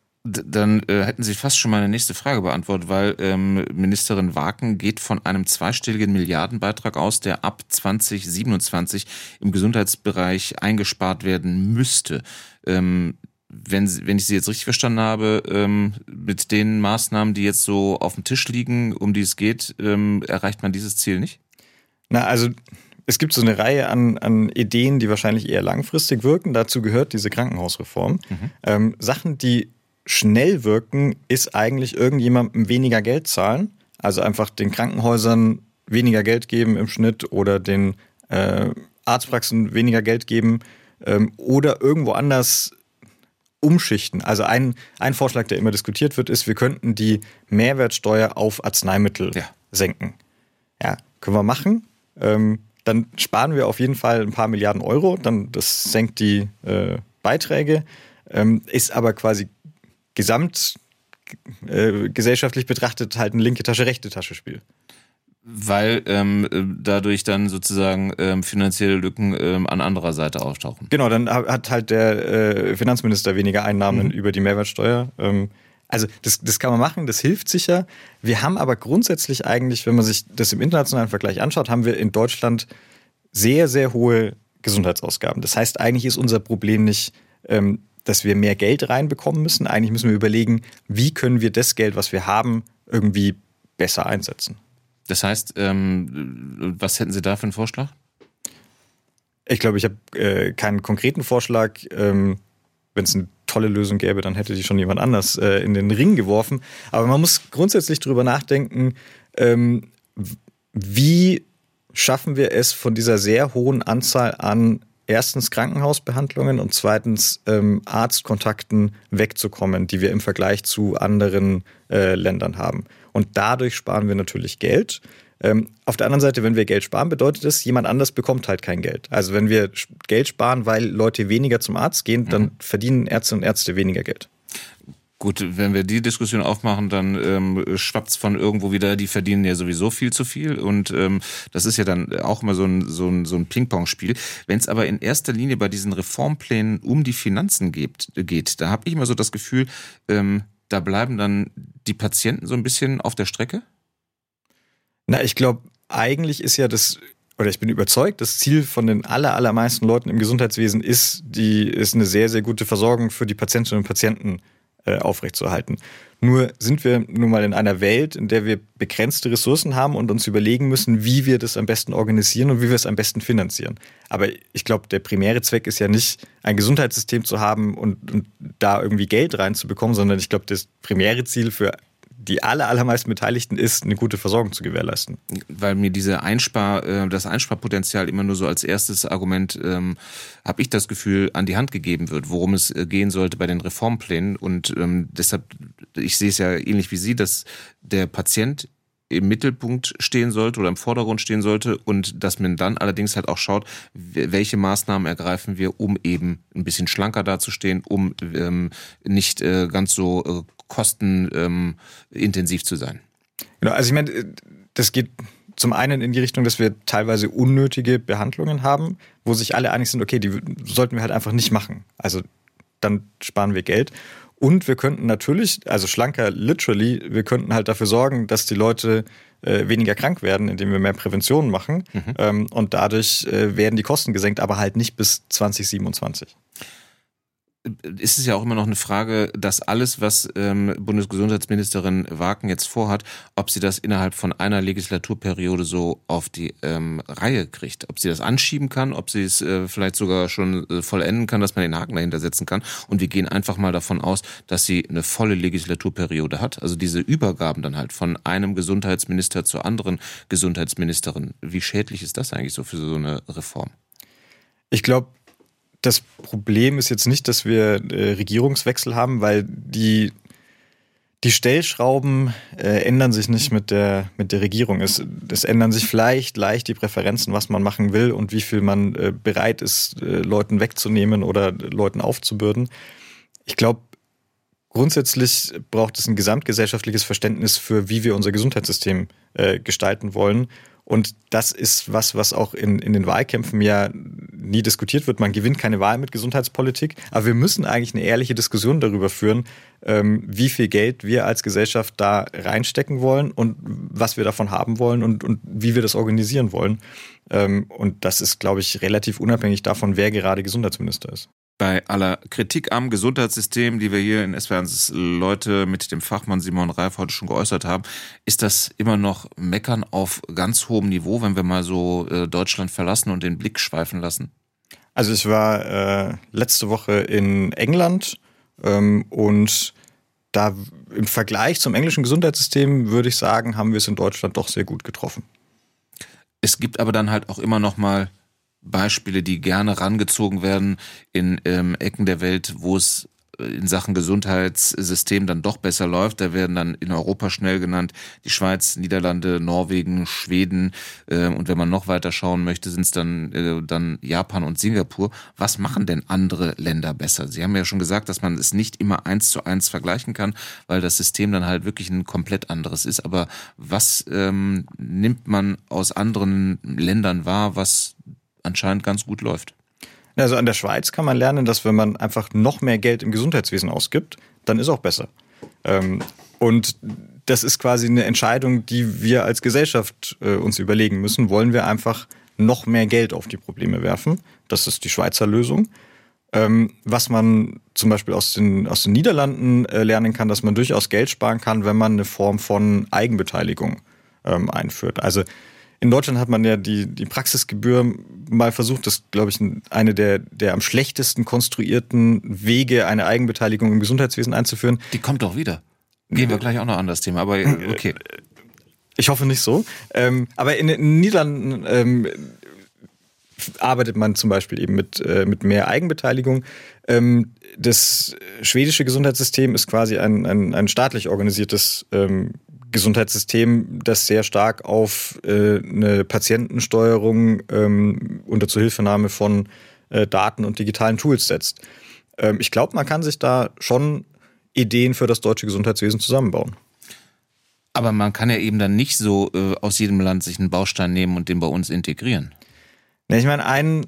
Dann äh, hätten Sie fast schon meine nächste Frage beantwortet, weil ähm, Ministerin Waken geht von einem zweistelligen Milliardenbeitrag aus, der ab zwanzig siebenundzwanzig im Gesundheitsbereich eingespart werden müsste. Ähm, wenn, wenn ich Sie jetzt richtig verstanden habe, ähm, mit den Maßnahmen, die jetzt so auf dem Tisch liegen, um die es geht, ähm, erreicht man dieses Ziel nicht? Na, also es gibt so eine Reihe an, an Ideen, die wahrscheinlich eher langfristig wirken. Dazu gehört diese Krankenhausreform. Mhm. Ähm, Sachen, die schnell wirken, ist eigentlich irgendjemandem weniger Geld zahlen. Also einfach den Krankenhäusern weniger Geld geben im Schnitt oder den äh, Arztpraxen weniger Geld geben ähm, oder irgendwo anders umschichten. Also ein, ein Vorschlag, der immer diskutiert wird, ist, wir könnten die Mehrwertsteuer auf Arzneimittel ja. senken. Ja, können wir machen. Ähm, dann sparen wir auf jeden Fall ein paar Milliarden Euro. Dann, das senkt die äh, Beiträge, ähm, ist aber quasi gesamt äh, gesellschaftlich betrachtet halt ein linke Tasche, rechte Tasche Spiel. Weil ähm, dadurch dann sozusagen ähm, finanzielle Lücken ähm, an anderer Seite auftauchen. Genau, dann hat halt der äh, Finanzminister weniger Einnahmen mhm. über die Mehrwertsteuer. Ähm, Also das, das kann man machen, das hilft sicher. Wir haben aber grundsätzlich eigentlich, wenn man sich das im internationalen Vergleich anschaut, haben wir in Deutschland sehr, sehr hohe Gesundheitsausgaben. Das heißt, eigentlich ist unser Problem nicht, ähm, dass wir mehr Geld reinbekommen müssen. Eigentlich müssen wir überlegen, wie können wir das Geld, was wir haben, irgendwie besser einsetzen. Das heißt, ähm, was hätten Sie da für einen Vorschlag? Ich glaube, ich habe äh, keinen konkreten Vorschlag. Ähm, wenn es eine tolle Lösung gäbe, dann hätte die schon jemand anders äh, in den Ring geworfen. Aber man muss grundsätzlich drüber nachdenken, ähm, wie schaffen wir es, von dieser sehr hohen Anzahl an erstens Krankenhausbehandlungen und zweitens ähm, Arztkontakten wegzukommen, die wir im Vergleich zu anderen äh, Ländern haben. Und dadurch sparen wir natürlich Geld. Ähm, auf der anderen Seite, wenn wir Geld sparen, bedeutet es, jemand anders bekommt halt kein Geld. Also wenn wir Geld sparen, weil Leute weniger zum Arzt gehen, dann mhm. verdienen Ärzte und Ärzte weniger Geld. Gut, wenn wir die Diskussion aufmachen, dann ähm, schwappt's von irgendwo wieder, die verdienen ja sowieso viel zu viel und ähm, das ist ja dann auch immer so ein, so ein, so ein Ping-Pong-Spiel. Wenn es aber in erster Linie bei diesen Reformplänen um die Finanzen geht, geht da habe ich immer so das Gefühl, ähm, da bleiben dann die Patienten so ein bisschen auf der Strecke? Na, ich glaube, eigentlich ist ja das, oder ich bin überzeugt, das Ziel von den aller, allermeisten Leuten im Gesundheitswesen ist, die ist eine sehr, sehr gute Versorgung für die Patientinnen und Patienten aufrechtzuerhalten. Nur sind wir nun mal in einer Welt, in der wir begrenzte Ressourcen haben und uns überlegen müssen, wie wir das am besten organisieren und wie wir es am besten finanzieren. Aber ich glaube, der primäre Zweck ist ja nicht, ein Gesundheitssystem zu haben und, und da irgendwie Geld reinzubekommen, sondern ich glaube, das primäre Ziel für die aller, allermeisten Beteiligten ist, eine gute Versorgung zu gewährleisten. Weil mir diese Einspar, das Einsparpotenzial immer nur so als erstes Argument, ähm, habe ich das Gefühl, an die Hand gegeben wird, worum es gehen sollte bei den Reformplänen. Und ähm, deshalb, ich sehe es ja ähnlich wie Sie, dass der Patient im Mittelpunkt stehen sollte oder im Vordergrund stehen sollte und dass man dann allerdings halt auch schaut, welche Maßnahmen ergreifen wir, um eben ein bisschen schlanker dazustehen, um ähm, nicht äh, ganz so äh, kostenintensiv ähm, zu sein. Genau, also ich meine, das geht zum einen in die Richtung, dass wir teilweise unnötige Behandlungen haben, wo sich alle einig sind, okay, die sollten wir halt einfach nicht machen. Also dann sparen wir Geld. Und wir könnten natürlich, also schlanker literally, wir könnten halt dafür sorgen, dass die Leute äh, weniger krank werden, indem wir mehr Prävention machen. Mhm. Ähm, und dadurch äh, werden die Kosten gesenkt, aber halt nicht bis zwanzig siebenundzwanzig. Ist es ja auch immer noch eine Frage, dass alles, was ähm, Bundesgesundheitsministerin Wagen jetzt vorhat, ob sie das innerhalb von einer Legislaturperiode so auf die ähm, Reihe kriegt. Ob sie das anschieben kann, ob sie es äh, vielleicht sogar schon äh, vollenden kann, dass man den Haken dahinter setzen kann. Und wir gehen einfach mal davon aus, dass sie eine volle Legislaturperiode hat. Also diese Übergaben dann halt von einem Gesundheitsminister zur anderen Gesundheitsministerin. Wie schädlich ist das eigentlich so für so eine Reform? Ich glaube, das Problem ist jetzt nicht, dass wir äh, Regierungswechsel haben, weil die, die Stellschrauben äh, ändern sich nicht mit der, mit der Regierung. Es, es ändern sich vielleicht leicht die Präferenzen, was man machen will und wie viel man äh, bereit ist, äh, Leuten wegzunehmen oder Leuten aufzubürden. Ich glaube, grundsätzlich braucht es ein gesamtgesellschaftliches Verständnis für, wie wir unser Gesundheitssystem äh, gestalten wollen. Und das ist was, was auch in, in den Wahlkämpfen ja nie diskutiert wird. Man gewinnt keine Wahl mit Gesundheitspolitik. Aber wir müssen eigentlich eine ehrliche Diskussion darüber führen, ähm, wie viel Geld wir als Gesellschaft da reinstecken wollen und was wir davon haben wollen und, und wie wir das organisieren wollen. Ähm, und das ist, glaube ich, relativ unabhängig davon, wer gerade Gesundheitsminister ist. Bei aller Kritik am Gesundheitssystem, die wir hier in S W R eins Leute mit dem Fachmann Simon Reif heute schon geäußert haben, ist das immer noch Meckern auf ganz hohem Niveau, wenn wir mal so äh, Deutschland verlassen und den Blick schweifen lassen? Also ich war äh, letzte Woche in England ähm, und da im Vergleich zum englischen Gesundheitssystem würde ich sagen, haben wir es in Deutschland doch sehr gut getroffen. Es gibt aber dann halt auch immer noch mal Beispiele, die gerne rangezogen werden in ähm, Ecken der Welt, wo es in Sachen Gesundheitssystem dann doch besser läuft. Da werden dann in Europa schnell genannt die Schweiz, Niederlande, Norwegen, Schweden äh, und wenn man noch weiter schauen möchte, sind es dann, äh, dann Japan und Singapur. Was machen denn andere Länder besser? Sie haben ja schon gesagt, dass man es nicht immer eins zu eins vergleichen kann, weil das System dann halt wirklich ein komplett anderes ist. Aber was ähm, nimmt man aus anderen Ländern wahr, was anscheinend ganz gut läuft? Also an der Schweiz kann man lernen, dass wenn man einfach noch mehr Geld im Gesundheitswesen ausgibt, dann ist auch besser. Ähm, und das ist quasi eine Entscheidung, die wir als Gesellschaft äh, uns überlegen müssen. Wollen wir einfach noch mehr Geld auf die Probleme werfen? Das ist die Schweizer Lösung. Ähm, was man zum Beispiel aus den, aus den Niederlanden äh, lernen kann, dass man durchaus Geld sparen kann, wenn man eine Form von Eigenbeteiligung ähm, einführt. Also in Deutschland hat man ja die, die Praxisgebühr mal versucht, das glaube ich eine der, der am schlechtesten konstruierten Wege, eine Eigenbeteiligung im Gesundheitswesen einzuführen. Die kommt doch wieder. Gehen wir gleich auch noch an das Thema, aber okay. Ich hoffe nicht so. Ähm, aber in den Niederlanden ähm, arbeitet man zum Beispiel eben mit, äh, mit mehr Eigenbeteiligung. Ähm, das schwedische Gesundheitssystem ist quasi ein, ein, ein staatlich organisiertes ähm, Gesundheitssystem, das sehr stark auf äh, eine Patientensteuerung ähm, unter Zuhilfenahme von äh, Daten und digitalen Tools setzt. Ähm, ich glaube, man kann sich da schon Ideen für das deutsche Gesundheitswesen zusammenbauen. Aber man kann ja eben dann nicht so äh, aus jedem Land sich einen Baustein nehmen und den bei uns integrieren. Ne, ich meine, ein,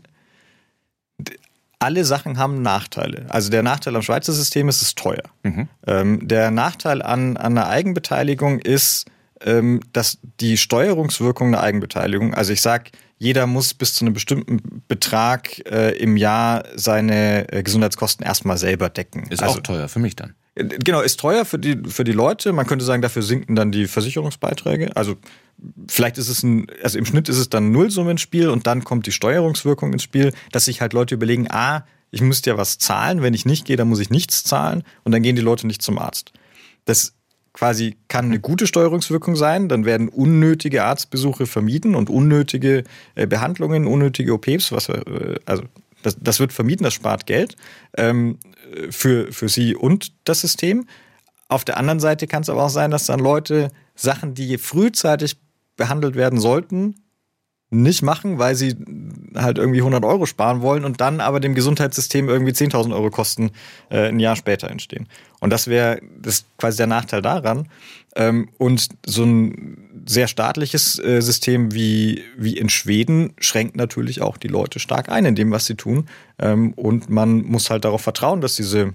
alle Sachen haben Nachteile. Also der Nachteil am Schweizer System ist, es ist teuer. Mhm. Ähm, der Nachteil an, an einer Eigenbeteiligung ist, ähm, dass die Steuerungswirkung einer Eigenbeteiligung, also ich sage, jeder muss bis zu einem bestimmten Betrag äh, im Jahr seine äh, Gesundheitskosten erstmal selber decken. Ist also, auch teuer für mich dann. Genau, ist teuer für die, für die Leute. Man könnte sagen, dafür sinken dann die Versicherungsbeiträge. Also vielleicht ist es ein, also im Schnitt ist es dann ein Nullsummenspiel und dann kommt die Steuerungswirkung ins Spiel, dass sich halt Leute überlegen, ah, ich müsste ja was zahlen, wenn ich nicht gehe, dann muss ich nichts zahlen und dann gehen die Leute nicht zum Arzt. Das quasi kann eine gute Steuerungswirkung sein, dann werden unnötige Arztbesuche vermieden und unnötige äh, Behandlungen, unnötige O Ps, was äh, also das, das wird vermieden, das spart Geld. Ähm, für, für sie und das System. Auf der anderen Seite kann es aber auch sein, dass dann Leute Sachen, die frühzeitig behandelt werden sollten, nicht machen, weil sie halt irgendwie hundert Euro sparen wollen und dann aber dem Gesundheitssystem irgendwie zehntausend Euro Kosten äh, ein Jahr später entstehen. Und das wäre das quasi der Nachteil daran. Ähm, und so ein sehr staatliches äh, System wie, wie in Schweden schränkt natürlich auch die Leute stark ein in dem, was sie tun. Ähm, und man muss halt darauf vertrauen, dass diese,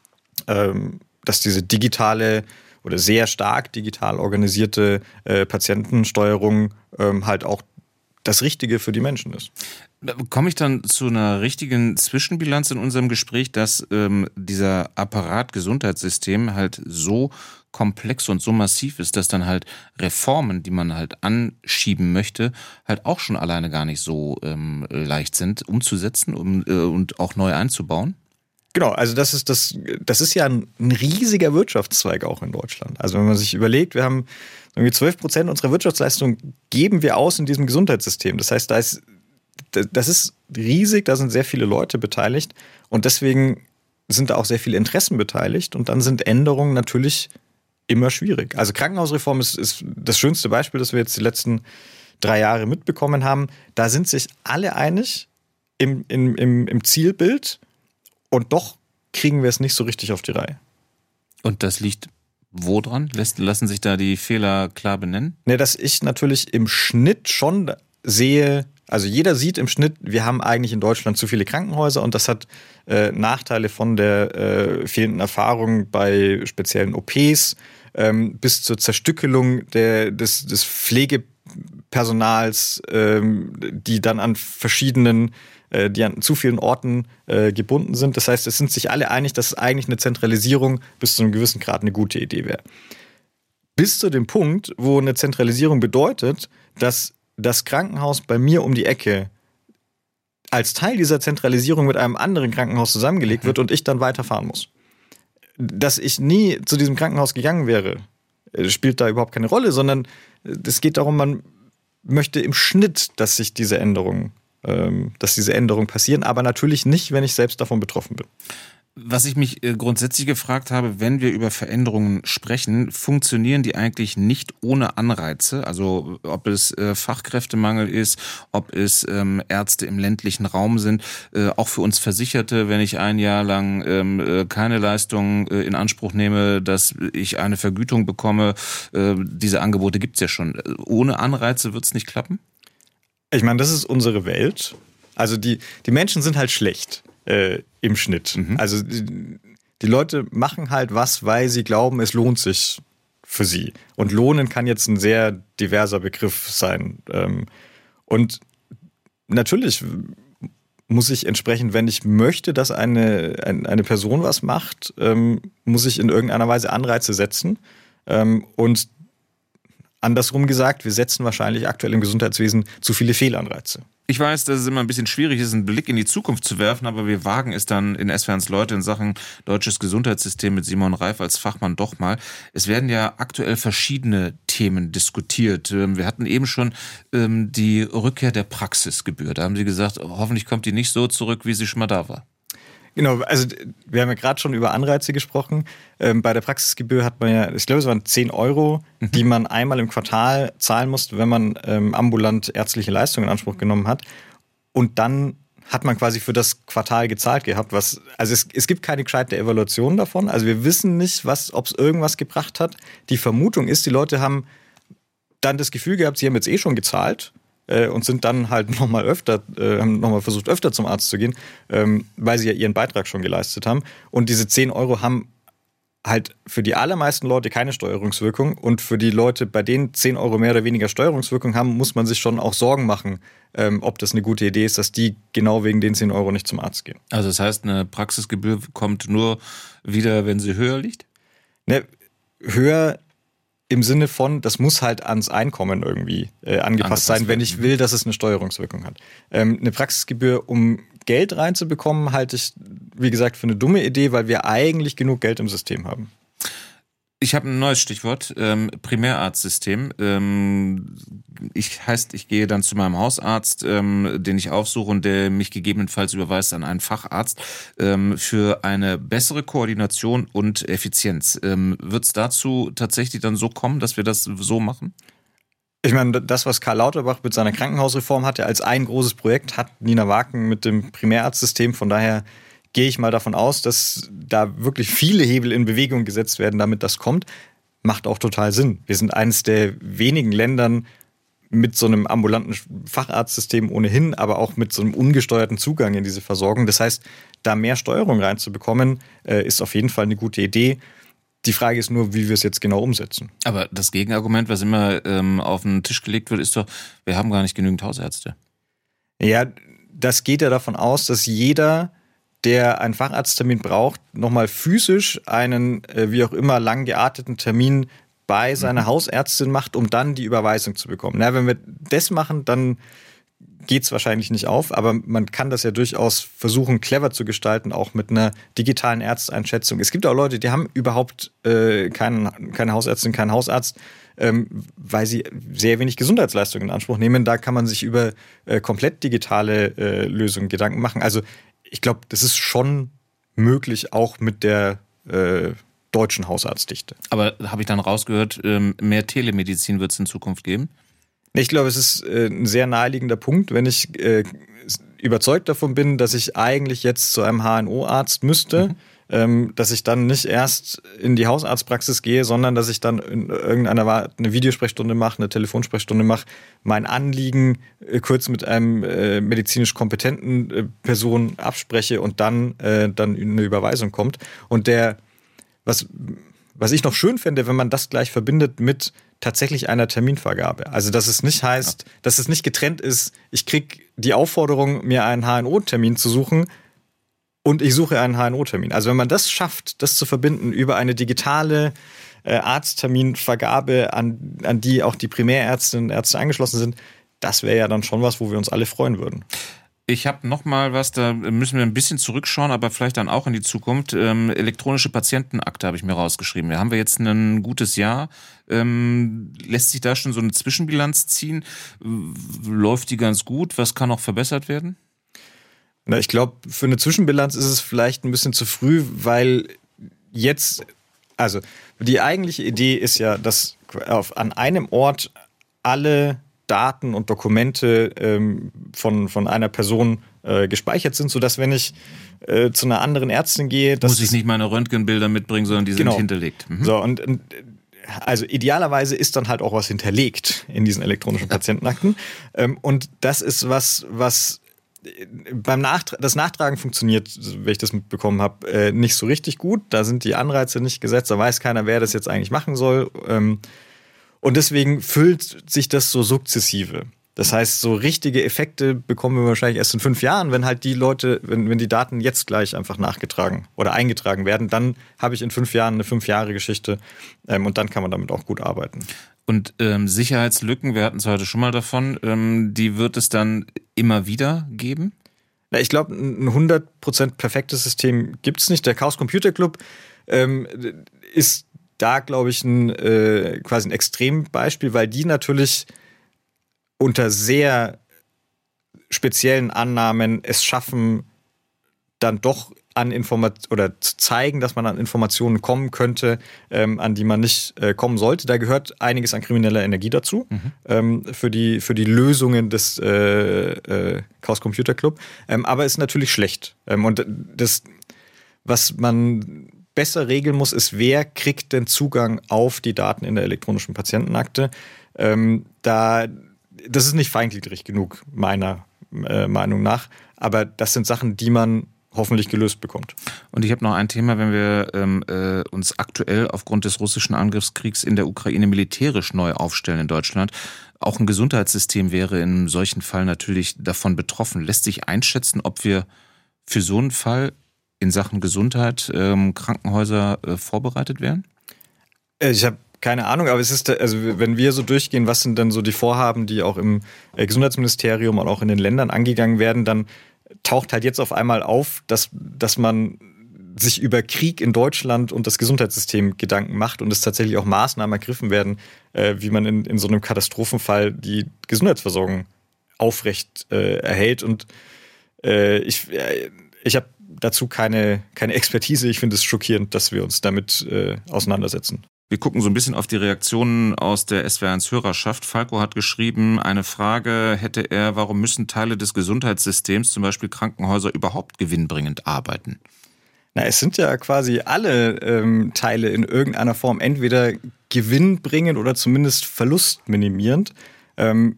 ähm, dass diese digitale oder sehr stark digital organisierte äh, Patientensteuerung ähm, halt auch das Richtige für die Menschen ist. Komme ich dann zu einer richtigen Zwischenbilanz in unserem Gespräch, dass ähm, dieser Apparat Gesundheitssystem halt so komplex und so massiv ist, dass dann halt Reformen, die man halt anschieben möchte, halt auch schon alleine gar nicht so ähm, leicht sind, umzusetzen um, äh, und auch neu einzubauen? Genau, also das ist das, das ist ja ein, ein riesiger Wirtschaftszweig auch in Deutschland. Also wenn man sich überlegt, wir haben irgendwie zwölf Prozent unserer Wirtschaftsleistung geben wir aus in diesem Gesundheitssystem. Das heißt, da ist, das ist riesig, da sind sehr viele Leute beteiligt und deswegen sind da auch sehr viele Interessen beteiligt und dann sind Änderungen natürlich immer schwierig. Also Krankenhausreform ist, ist das schönste Beispiel, das wir jetzt die letzten drei Jahre mitbekommen haben. Da sind sich alle einig im, im, im, im Zielbild. Und doch kriegen wir es nicht so richtig auf die Reihe. Und das liegt wo dran? Lassen sich da die Fehler klar benennen? Ne, dass ich natürlich im Schnitt schon sehe, also jeder sieht im Schnitt, wir haben eigentlich in Deutschland zu viele Krankenhäuser und das hat äh, Nachteile von der äh, fehlenden Erfahrung bei speziellen O Ps ähm, bis zur Zerstückelung der, des, des Pflegepersonals, ähm, die dann an verschiedenen die an zu vielen Orten äh, gebunden sind. Das heißt, es sind sich alle einig, dass eigentlich eine Zentralisierung bis zu einem gewissen Grad eine gute Idee wäre. Bis zu dem Punkt, wo eine Zentralisierung bedeutet, dass das Krankenhaus bei mir um die Ecke als Teil dieser Zentralisierung mit einem anderen Krankenhaus zusammengelegt wird und ich dann weiterfahren muss. Dass ich nie zu diesem Krankenhaus gegangen wäre, spielt da überhaupt keine Rolle, sondern es geht darum, man möchte im Schnitt, dass sich diese Änderungen dass diese Änderungen passieren, aber natürlich nicht, wenn ich selbst davon betroffen bin. Was ich mich grundsätzlich gefragt habe, wenn wir über Veränderungen sprechen, funktionieren die eigentlich nicht ohne Anreize? Also ob es äh, Fachkräftemangel ist, ob es ähm, Ärzte im ländlichen Raum sind, äh, auch für uns Versicherte, wenn ich ein Jahr lang ähm, keine Leistung äh, in Anspruch nehme, dass ich eine Vergütung bekomme. Äh, diese Angebote gibt es ja schon. Ohne Anreize wird es nicht klappen? Ich meine, das ist unsere Welt. Also die, die Menschen sind halt schlecht. Äh, im Schnitt. Mhm. Also Die Leute machen halt was, weil sie glauben, es lohnt sich für sie. Und lohnen kann jetzt ein sehr diverser Begriff sein. Und natürlich muss ich entsprechend, wenn ich möchte, dass eine, eine Person was macht, muss ich in irgendeiner Weise Anreize setzen. Und andersrum gesagt, wir setzen wahrscheinlich aktuell im Gesundheitswesen zu viele Fehlanreize. Ich weiß, dass es immer ein bisschen schwierig ist, einen Blick in die Zukunft zu werfen, aber wir wagen es dann in S W R eins Leute in Sachen deutsches Gesundheitssystem mit Simon Reif als Fachmann doch mal. Es werden ja aktuell verschiedene Themen diskutiert. Wir hatten eben schon ähm, die Rückkehr der Praxisgebühr. Da haben Sie gesagt, hoffentlich kommt die nicht so zurück, wie sie schon mal da war. Genau, also wir haben ja gerade schon über Anreize gesprochen. Ähm, bei der Praxisgebühr hat man ja, ich glaube, es waren zehn Euro, mhm. die man einmal im Quartal zahlen musste, wenn man ähm, ambulant ärztliche Leistungen in Anspruch genommen hat. Und dann hat man quasi für das Quartal gezahlt gehabt. Was, also es, es gibt keine gescheite Evaluation davon. Also wir wissen nicht, was, ob es irgendwas gebracht hat. Die Vermutung ist, die Leute haben dann das Gefühl gehabt, sie haben jetzt eh schon gezahlt. Und sind dann halt nochmal öfter, äh, haben nochmal versucht, öfter zum Arzt zu gehen, ähm, weil sie ja ihren Beitrag schon geleistet haben. Und diese zehn Euro haben halt für die allermeisten Leute keine Steuerungswirkung. Und für die Leute, bei denen zehn Euro mehr oder weniger Steuerungswirkung haben, muss man sich schon auch Sorgen machen, ähm, ob das eine gute Idee ist, dass die genau wegen den zehn Euro nicht zum Arzt gehen. Also das heißt, eine Praxisgebühr kommt nur wieder, wenn sie höher liegt? Ne, höher im Sinne von, das muss halt ans Einkommen irgendwie äh, angepasst, angepasst sein, wenn ich will, dass es eine Steuerungswirkung hat. Ähm, eine Praxisgebühr, um Geld reinzubekommen, halte ich, wie gesagt, für eine dumme Idee, weil wir eigentlich genug Geld im System haben. Ich habe ein neues Stichwort, ähm, Primärarztsystem. Ähm, ich heißt, ich gehe dann zu meinem Hausarzt, ähm, den ich aufsuche und der mich gegebenenfalls überweist an einen Facharzt ähm, für eine bessere Koordination und Effizienz. Ähm, wird es dazu tatsächlich dann so kommen, dass wir das so machen? Ich meine, das, was Karl Lauterbach mit seiner Krankenhausreform hatte, als ein großes Projekt, hat Nina Waken mit dem Primärarztsystem. Von daher gehe ich mal davon aus, dass da wirklich viele Hebel in Bewegung gesetzt werden, damit das kommt. Macht auch total Sinn. Wir sind eines der wenigen Ländern mit so einem ambulanten Facharztsystem ohnehin, aber auch mit so einem ungesteuerten Zugang in diese Versorgung. Das heißt, da mehr Steuerung reinzubekommen, ist auf jeden Fall eine gute Idee. Die Frage ist nur, wie wir es jetzt genau umsetzen. Aber das Gegenargument, was immer ähm, auf den Tisch gelegt wird, ist doch, wir haben gar nicht genügend Hausärzte. Ja, das geht ja davon aus, dass jeder, der einen Facharzttermin braucht, nochmal physisch einen, äh, wie auch immer, lang gearteten Termin bei seiner mhm. Hausärztin macht, um dann die Überweisung zu bekommen. Na, wenn wir das machen, dann geht es wahrscheinlich nicht auf, aber man kann das ja durchaus versuchen, clever zu gestalten, auch mit einer digitalen Ärzteinschätzung. Es gibt auch Leute, die haben überhaupt äh, keinen, keine Hausärztin, keinen Hausarzt, ähm, weil sie sehr wenig Gesundheitsleistungen in Anspruch nehmen. Da kann man sich über äh, komplett digitale äh, Lösungen Gedanken machen. Also ich glaube, das ist schon möglich, auch mit der äh, deutschen Hausarztdichte. Aber habe ich dann rausgehört, ähm, mehr Telemedizin wird es in Zukunft geben? Ich glaube, es ist äh, ein sehr naheliegender Punkt, wenn ich äh, überzeugt davon bin, dass ich eigentlich jetzt zu einem H N O-Arzt müsste, mhm. ähm, dass ich dann nicht erst in die Hausarztpraxis gehe, sondern dass ich dann in irgendeiner Weise eine Videosprechstunde mache, eine Telefonsprechstunde mache, mein Anliegen äh, kurz mit einem äh, medizinisch kompetenten äh, Person abspreche und dann, äh, dann eine Überweisung kommt. Und der, was, was ich noch schön fände, wenn man das gleich verbindet mit tatsächlich einer Terminvergabe. Also dass es nicht heißt, dass es nicht getrennt ist, ich kriege die Aufforderung, mir einen H N O-Termin zu suchen und ich suche einen H N O-Termin. Also wenn man das schafft, das zu verbinden über eine digitale äh, Arztterminvergabe, an, an die auch die Primärärztinnen und Ärzte angeschlossen sind, das wäre ja dann schon was, wo wir uns alle freuen würden. Ich habe noch mal was, da müssen wir ein bisschen zurückschauen, aber vielleicht dann auch in die Zukunft. Ähm, elektronische Patientenakte habe ich mir rausgeschrieben. Da haben wir jetzt ein gutes Jahr. Ähm, lässt sich da schon so eine Zwischenbilanz ziehen? Läuft die ganz gut? Was kann noch verbessert werden? Na, ich glaube, für eine Zwischenbilanz ist es vielleicht ein bisschen zu früh, weil jetzt, also die eigentliche Idee ist ja, dass auf, an einem Ort alle Daten und Dokumente ähm, von, von einer Person äh, gespeichert sind, sodass, wenn ich äh, zu einer anderen Ärztin gehe... Muss ich nicht meine Röntgenbilder mitbringen, sondern die sind genau hinterlegt. Mhm. So, und, und also idealerweise ist dann halt auch was hinterlegt in diesen elektronischen Patientenakten. Ähm, und das ist was, was beim Nachtra- das Nachtragen funktioniert, wenn ich das mitbekommen habe, äh, nicht so richtig gut. Da sind die Anreize nicht gesetzt, da weiß keiner, wer das jetzt eigentlich machen soll. Ähm, und deswegen füllt sich das so sukzessive. Das heißt, so richtige Effekte bekommen wir wahrscheinlich erst in fünf Jahren, wenn halt die Leute, wenn, wenn die Daten jetzt gleich einfach nachgetragen oder eingetragen werden, dann habe ich in fünf Jahren eine Fünf-Jahre-Geschichte ähm, und dann kann man damit auch gut arbeiten. Und ähm, Sicherheitslücken, wir hatten es heute schon mal davon, ähm, die wird es dann immer wieder geben? Na, ich glaube, ein hundert Prozent perfektes System gibt es nicht. Der Chaos Computer Club ähm, ist da, glaube ich, ein, äh, quasi ein Extrembeispiel, weil die natürlich unter sehr speziellen Annahmen es schaffen, dann doch an Informationen oder zu zeigen, dass man an Informationen kommen könnte, ähm, an die man nicht äh, kommen sollte. Da gehört einiges an krimineller Energie dazu, mhm. ähm, für die, für die Lösungen des äh, äh, Chaos Computer Club. Ähm, aber ist natürlich schlecht. Ähm, und das, was man besser regeln muss, ist, wer kriegt denn Zugang auf die Daten in der elektronischen Patientenakte. Ähm, da Das ist nicht feingliedrig genug, meiner äh, Meinung nach. Aber das sind Sachen, die man hoffentlich gelöst bekommt. Und ich habe noch ein Thema, wenn wir ähm, äh, uns aktuell aufgrund des russischen Angriffskriegs in der Ukraine militärisch neu aufstellen in Deutschland. Auch ein Gesundheitssystem wäre in einem solchen Fall natürlich davon betroffen. Lässt sich einschätzen, ob wir für so einen Fall in Sachen Gesundheit ähm, Krankenhäuser äh, vorbereitet wären? Ich habe keine Ahnung, aber es ist, also wenn wir so durchgehen, was sind dann so die Vorhaben, die auch im Gesundheitsministerium und auch in den Ländern angegangen werden, dann taucht halt jetzt auf einmal auf, dass, dass man sich über Krieg in Deutschland und das Gesundheitssystem Gedanken macht und es tatsächlich auch Maßnahmen ergriffen werden, äh, wie man in, in so einem Katastrophenfall die Gesundheitsversorgung aufrecht äh, erhält. Und äh, ich, äh, ich habe dazu keine, keine Expertise. Ich finde es schockierend, dass wir uns damit äh, auseinandersetzen. Wir gucken so ein bisschen auf die Reaktionen aus der S W R eins Hörerschaft. Falco hat geschrieben, eine Frage hätte er, warum müssen Teile des Gesundheitssystems, zum Beispiel Krankenhäuser, überhaupt gewinnbringend arbeiten? Na, es sind ja quasi alle ähm, Teile in irgendeiner Form entweder gewinnbringend oder zumindest verlustminimierend. Ähm,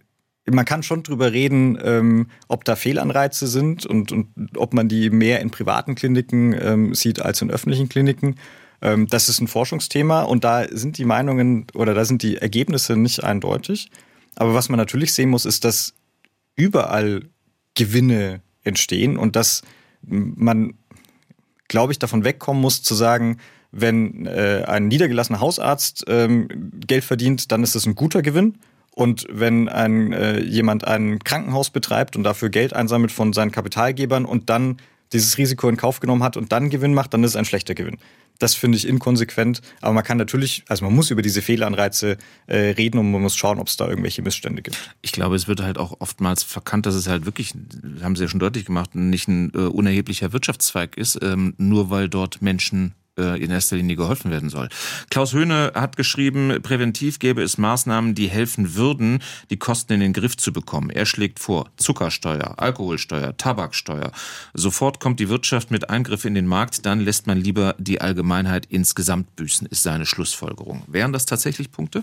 man kann schon drüber reden, ähm, ob da Fehlanreize sind und, und ob man die mehr in privaten Kliniken ähm, sieht als in öffentlichen Kliniken. Das ist ein Forschungsthema und da sind die Meinungen oder da sind die Ergebnisse nicht eindeutig. Aber was man natürlich sehen muss, ist, dass überall Gewinne entstehen und dass man, glaube ich, davon wegkommen muss zu sagen, wenn äh, ein niedergelassener Hausarzt ähm, Geld verdient, dann ist das ein guter Gewinn. Und wenn ein, äh, jemand ein Krankenhaus betreibt und dafür Geld einsammelt von seinen Kapitalgebern und dann dieses Risiko in Kauf genommen hat und dann Gewinn macht, dann ist es ein schlechter Gewinn. Das finde ich inkonsequent, aber man kann natürlich, also man muss über diese Fehlanreize äh, reden und man muss schauen, ob es da irgendwelche Missstände gibt. Ich glaube, es wird halt auch oftmals verkannt, dass es halt wirklich, haben Sie ja schon deutlich gemacht, nicht ein äh, unerheblicher Wirtschaftszweig ist, ähm, nur weil dort Menschen in erster Linie geholfen werden soll. Klaus Höhne hat geschrieben, präventiv gäbe es Maßnahmen, die helfen würden, die Kosten in den Griff zu bekommen. Er schlägt vor, Zuckersteuer, Alkoholsteuer, Tabaksteuer. Sofort kommt die Wirtschaft mit Eingriff in den Markt, dann lässt man lieber die Allgemeinheit insgesamt büßen, ist seine Schlussfolgerung. Wären das tatsächlich Punkte?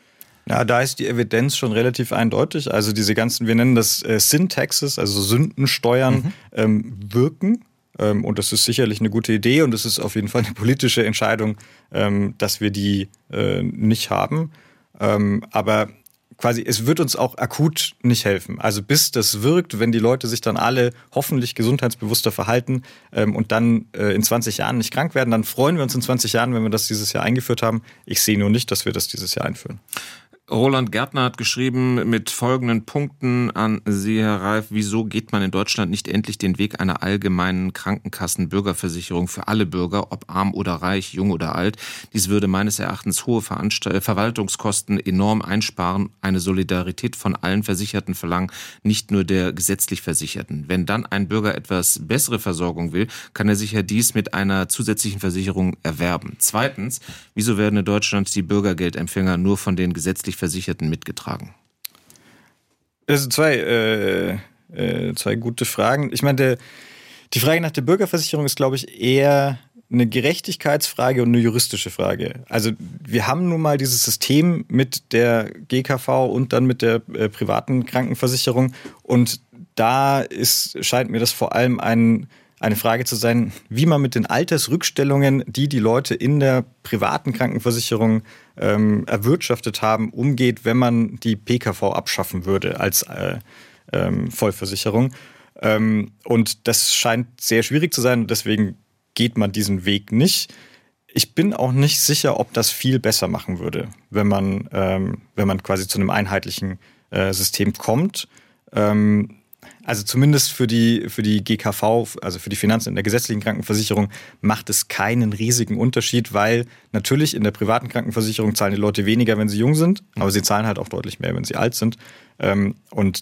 Ja, da ist die Evidenz schon relativ eindeutig. Also diese ganzen, wir nennen das äh, Sin-Taxes, also Sündensteuern, mhm. ähm, wirken. Ähm, und das ist sicherlich eine gute Idee und es ist auf jeden Fall eine politische Entscheidung, ähm, dass wir die äh, nicht haben. Ähm, aber quasi, es wird uns auch akut nicht helfen. Also bis das wirkt, wenn die Leute sich dann alle hoffentlich gesundheitsbewusster verhalten ähm, und dann äh, in zwanzig Jahren nicht krank werden, dann freuen wir uns in zwanzig Jahren, wenn wir das dieses Jahr eingeführt haben. Ich sehe nur nicht, dass wir das dieses Jahr einführen. Roland Gärtner hat geschrieben mit folgenden Punkten an Sie, Herr Reif. Wieso geht man in Deutschland nicht endlich den Weg einer allgemeinen Krankenkassen-Bürgerversicherung für alle Bürger, ob arm oder reich, jung oder alt? Dies würde meines Erachtens hohe Veranst- Verwaltungskosten enorm einsparen, eine Solidarität von allen Versicherten verlangen, nicht nur der gesetzlich Versicherten. Wenn dann ein Bürger etwas bessere Versorgung will, kann er sich ja dies mit einer zusätzlichen Versicherung erwerben. Zweitens, wieso werden in Deutschland die Bürgergeldempfänger nur von den gesetzlich Versicherten mitgetragen? Das sind zwei, äh, äh, zwei gute Fragen. Ich meine, der, die Frage nach der Bürgerversicherung ist, glaube ich, eher eine Gerechtigkeitsfrage und eine juristische Frage. Also wir haben nun mal dieses System mit der G K V und dann mit der äh, privaten Krankenversicherung und da ist, scheint mir das vor allem ein, eine Frage zu sein, wie man mit den Altersrückstellungen, die die Leute in der privaten Krankenversicherung ähm, erwirtschaftet haben, umgeht, wenn man die P K V abschaffen würde als äh, ähm, Vollversicherung. Ähm, und das scheint sehr schwierig zu sein und deswegen geht man diesen Weg nicht. Ich bin auch nicht sicher, ob das viel besser machen würde, wenn man, ähm, wenn man quasi zu einem einheitlichen äh, System kommt. Ähm, also zumindest für die, für die G K V, also für die Finanzen in der gesetzlichen Krankenversicherung, macht es keinen riesigen Unterschied, weil natürlich in der privaten Krankenversicherung zahlen die Leute weniger, wenn sie jung sind, aber sie zahlen halt auch deutlich mehr, wenn sie alt sind. Ähm, und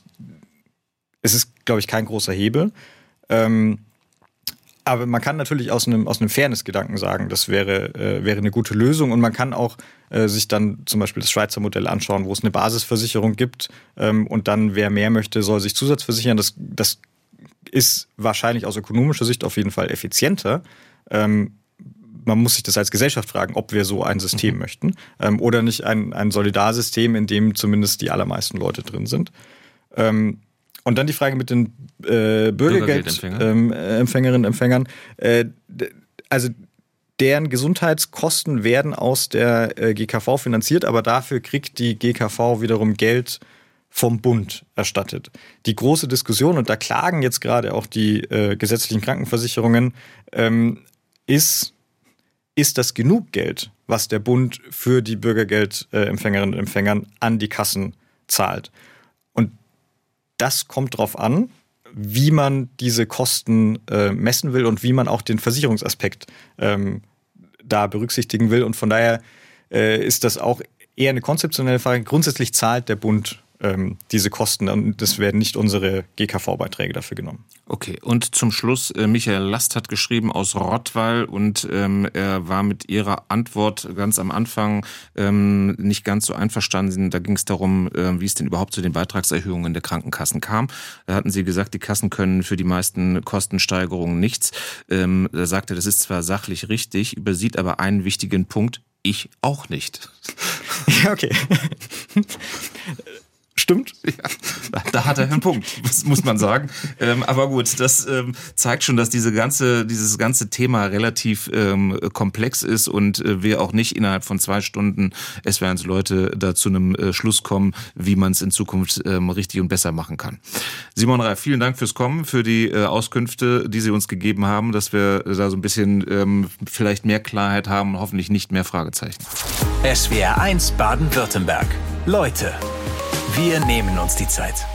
es ist, glaube ich, kein großer Hebel. Ähm, Aber man kann natürlich aus einem, aus einem Fairness-Gedanken sagen, das wäre, äh, wäre eine gute Lösung. Und man kann auch äh, sich dann zum Beispiel das Schweizer Modell anschauen, wo es eine Basisversicherung gibt. Ähm, und dann, wer mehr möchte, soll sich zusatzversichern. Das, das ist wahrscheinlich aus ökonomischer Sicht auf jeden Fall effizienter. Ähm, man muss sich das als Gesellschaft fragen, ob wir so ein System mhm. möchten. Ähm, oder nicht ein, ein Solidarsystem, in dem zumindest die allermeisten Leute drin sind. Ähm, Und dann die Frage mit den äh, Bürgergeldempfängerinnen, ähm, Empfängern. Äh, also deren Gesundheitskosten werden aus der äh, G K V finanziert, aber dafür kriegt die G K V wiederum Geld vom Bund erstattet. Die große Diskussion, und da klagen jetzt gerade auch die äh, gesetzlichen Krankenversicherungen, ähm, ist, ist das genug Geld, was der Bund für die Bürgergeldempfängerinnen und Empfängern an die Kassen zahlt? Und das kommt drauf an, wie man diese Kosten äh, messen will und wie man auch den Versicherungsaspekt ähm, da berücksichtigen will. Und von daher äh, ist das auch eher eine konzeptionelle Frage. Grundsätzlich zahlt der Bund ähm, diese Kosten und es werden nicht unsere G K V-Beiträge dafür genommen. Okay, und zum Schluss, äh, Michael Last hat geschrieben aus Rottweil und ähm, er war mit Ihrer Antwort ganz am Anfang ähm, nicht ganz so einverstanden. Da ging es darum, äh, wie es denn überhaupt zu den Beitragserhöhungen der Krankenkassen kam. Da hatten Sie gesagt, die Kassen können für die meisten Kostensteigerungen nichts. Ähm, da sagte er, das ist zwar sachlich richtig, übersieht aber einen wichtigen Punkt, ich auch nicht. Ja, okay. Stimmt. Ja, da hat er einen Punkt, muss man sagen. Ähm, aber gut, das ähm, zeigt schon, dass diese ganze, dieses ganze Thema relativ ähm, komplex ist und äh, wir auch nicht innerhalb von zwei Stunden S W R eins Leute da zu einem äh, Schluss kommen, wie man es in Zukunft ähm, richtig und besser machen kann. Simon Reif, vielen Dank fürs Kommen, für die äh, Auskünfte, die Sie uns gegeben haben, dass wir da so ein bisschen ähm, vielleicht mehr Klarheit haben und hoffentlich nicht mehr Fragezeichen. S W R eins Baden-Württemberg. Leute, wir nehmen uns die Zeit.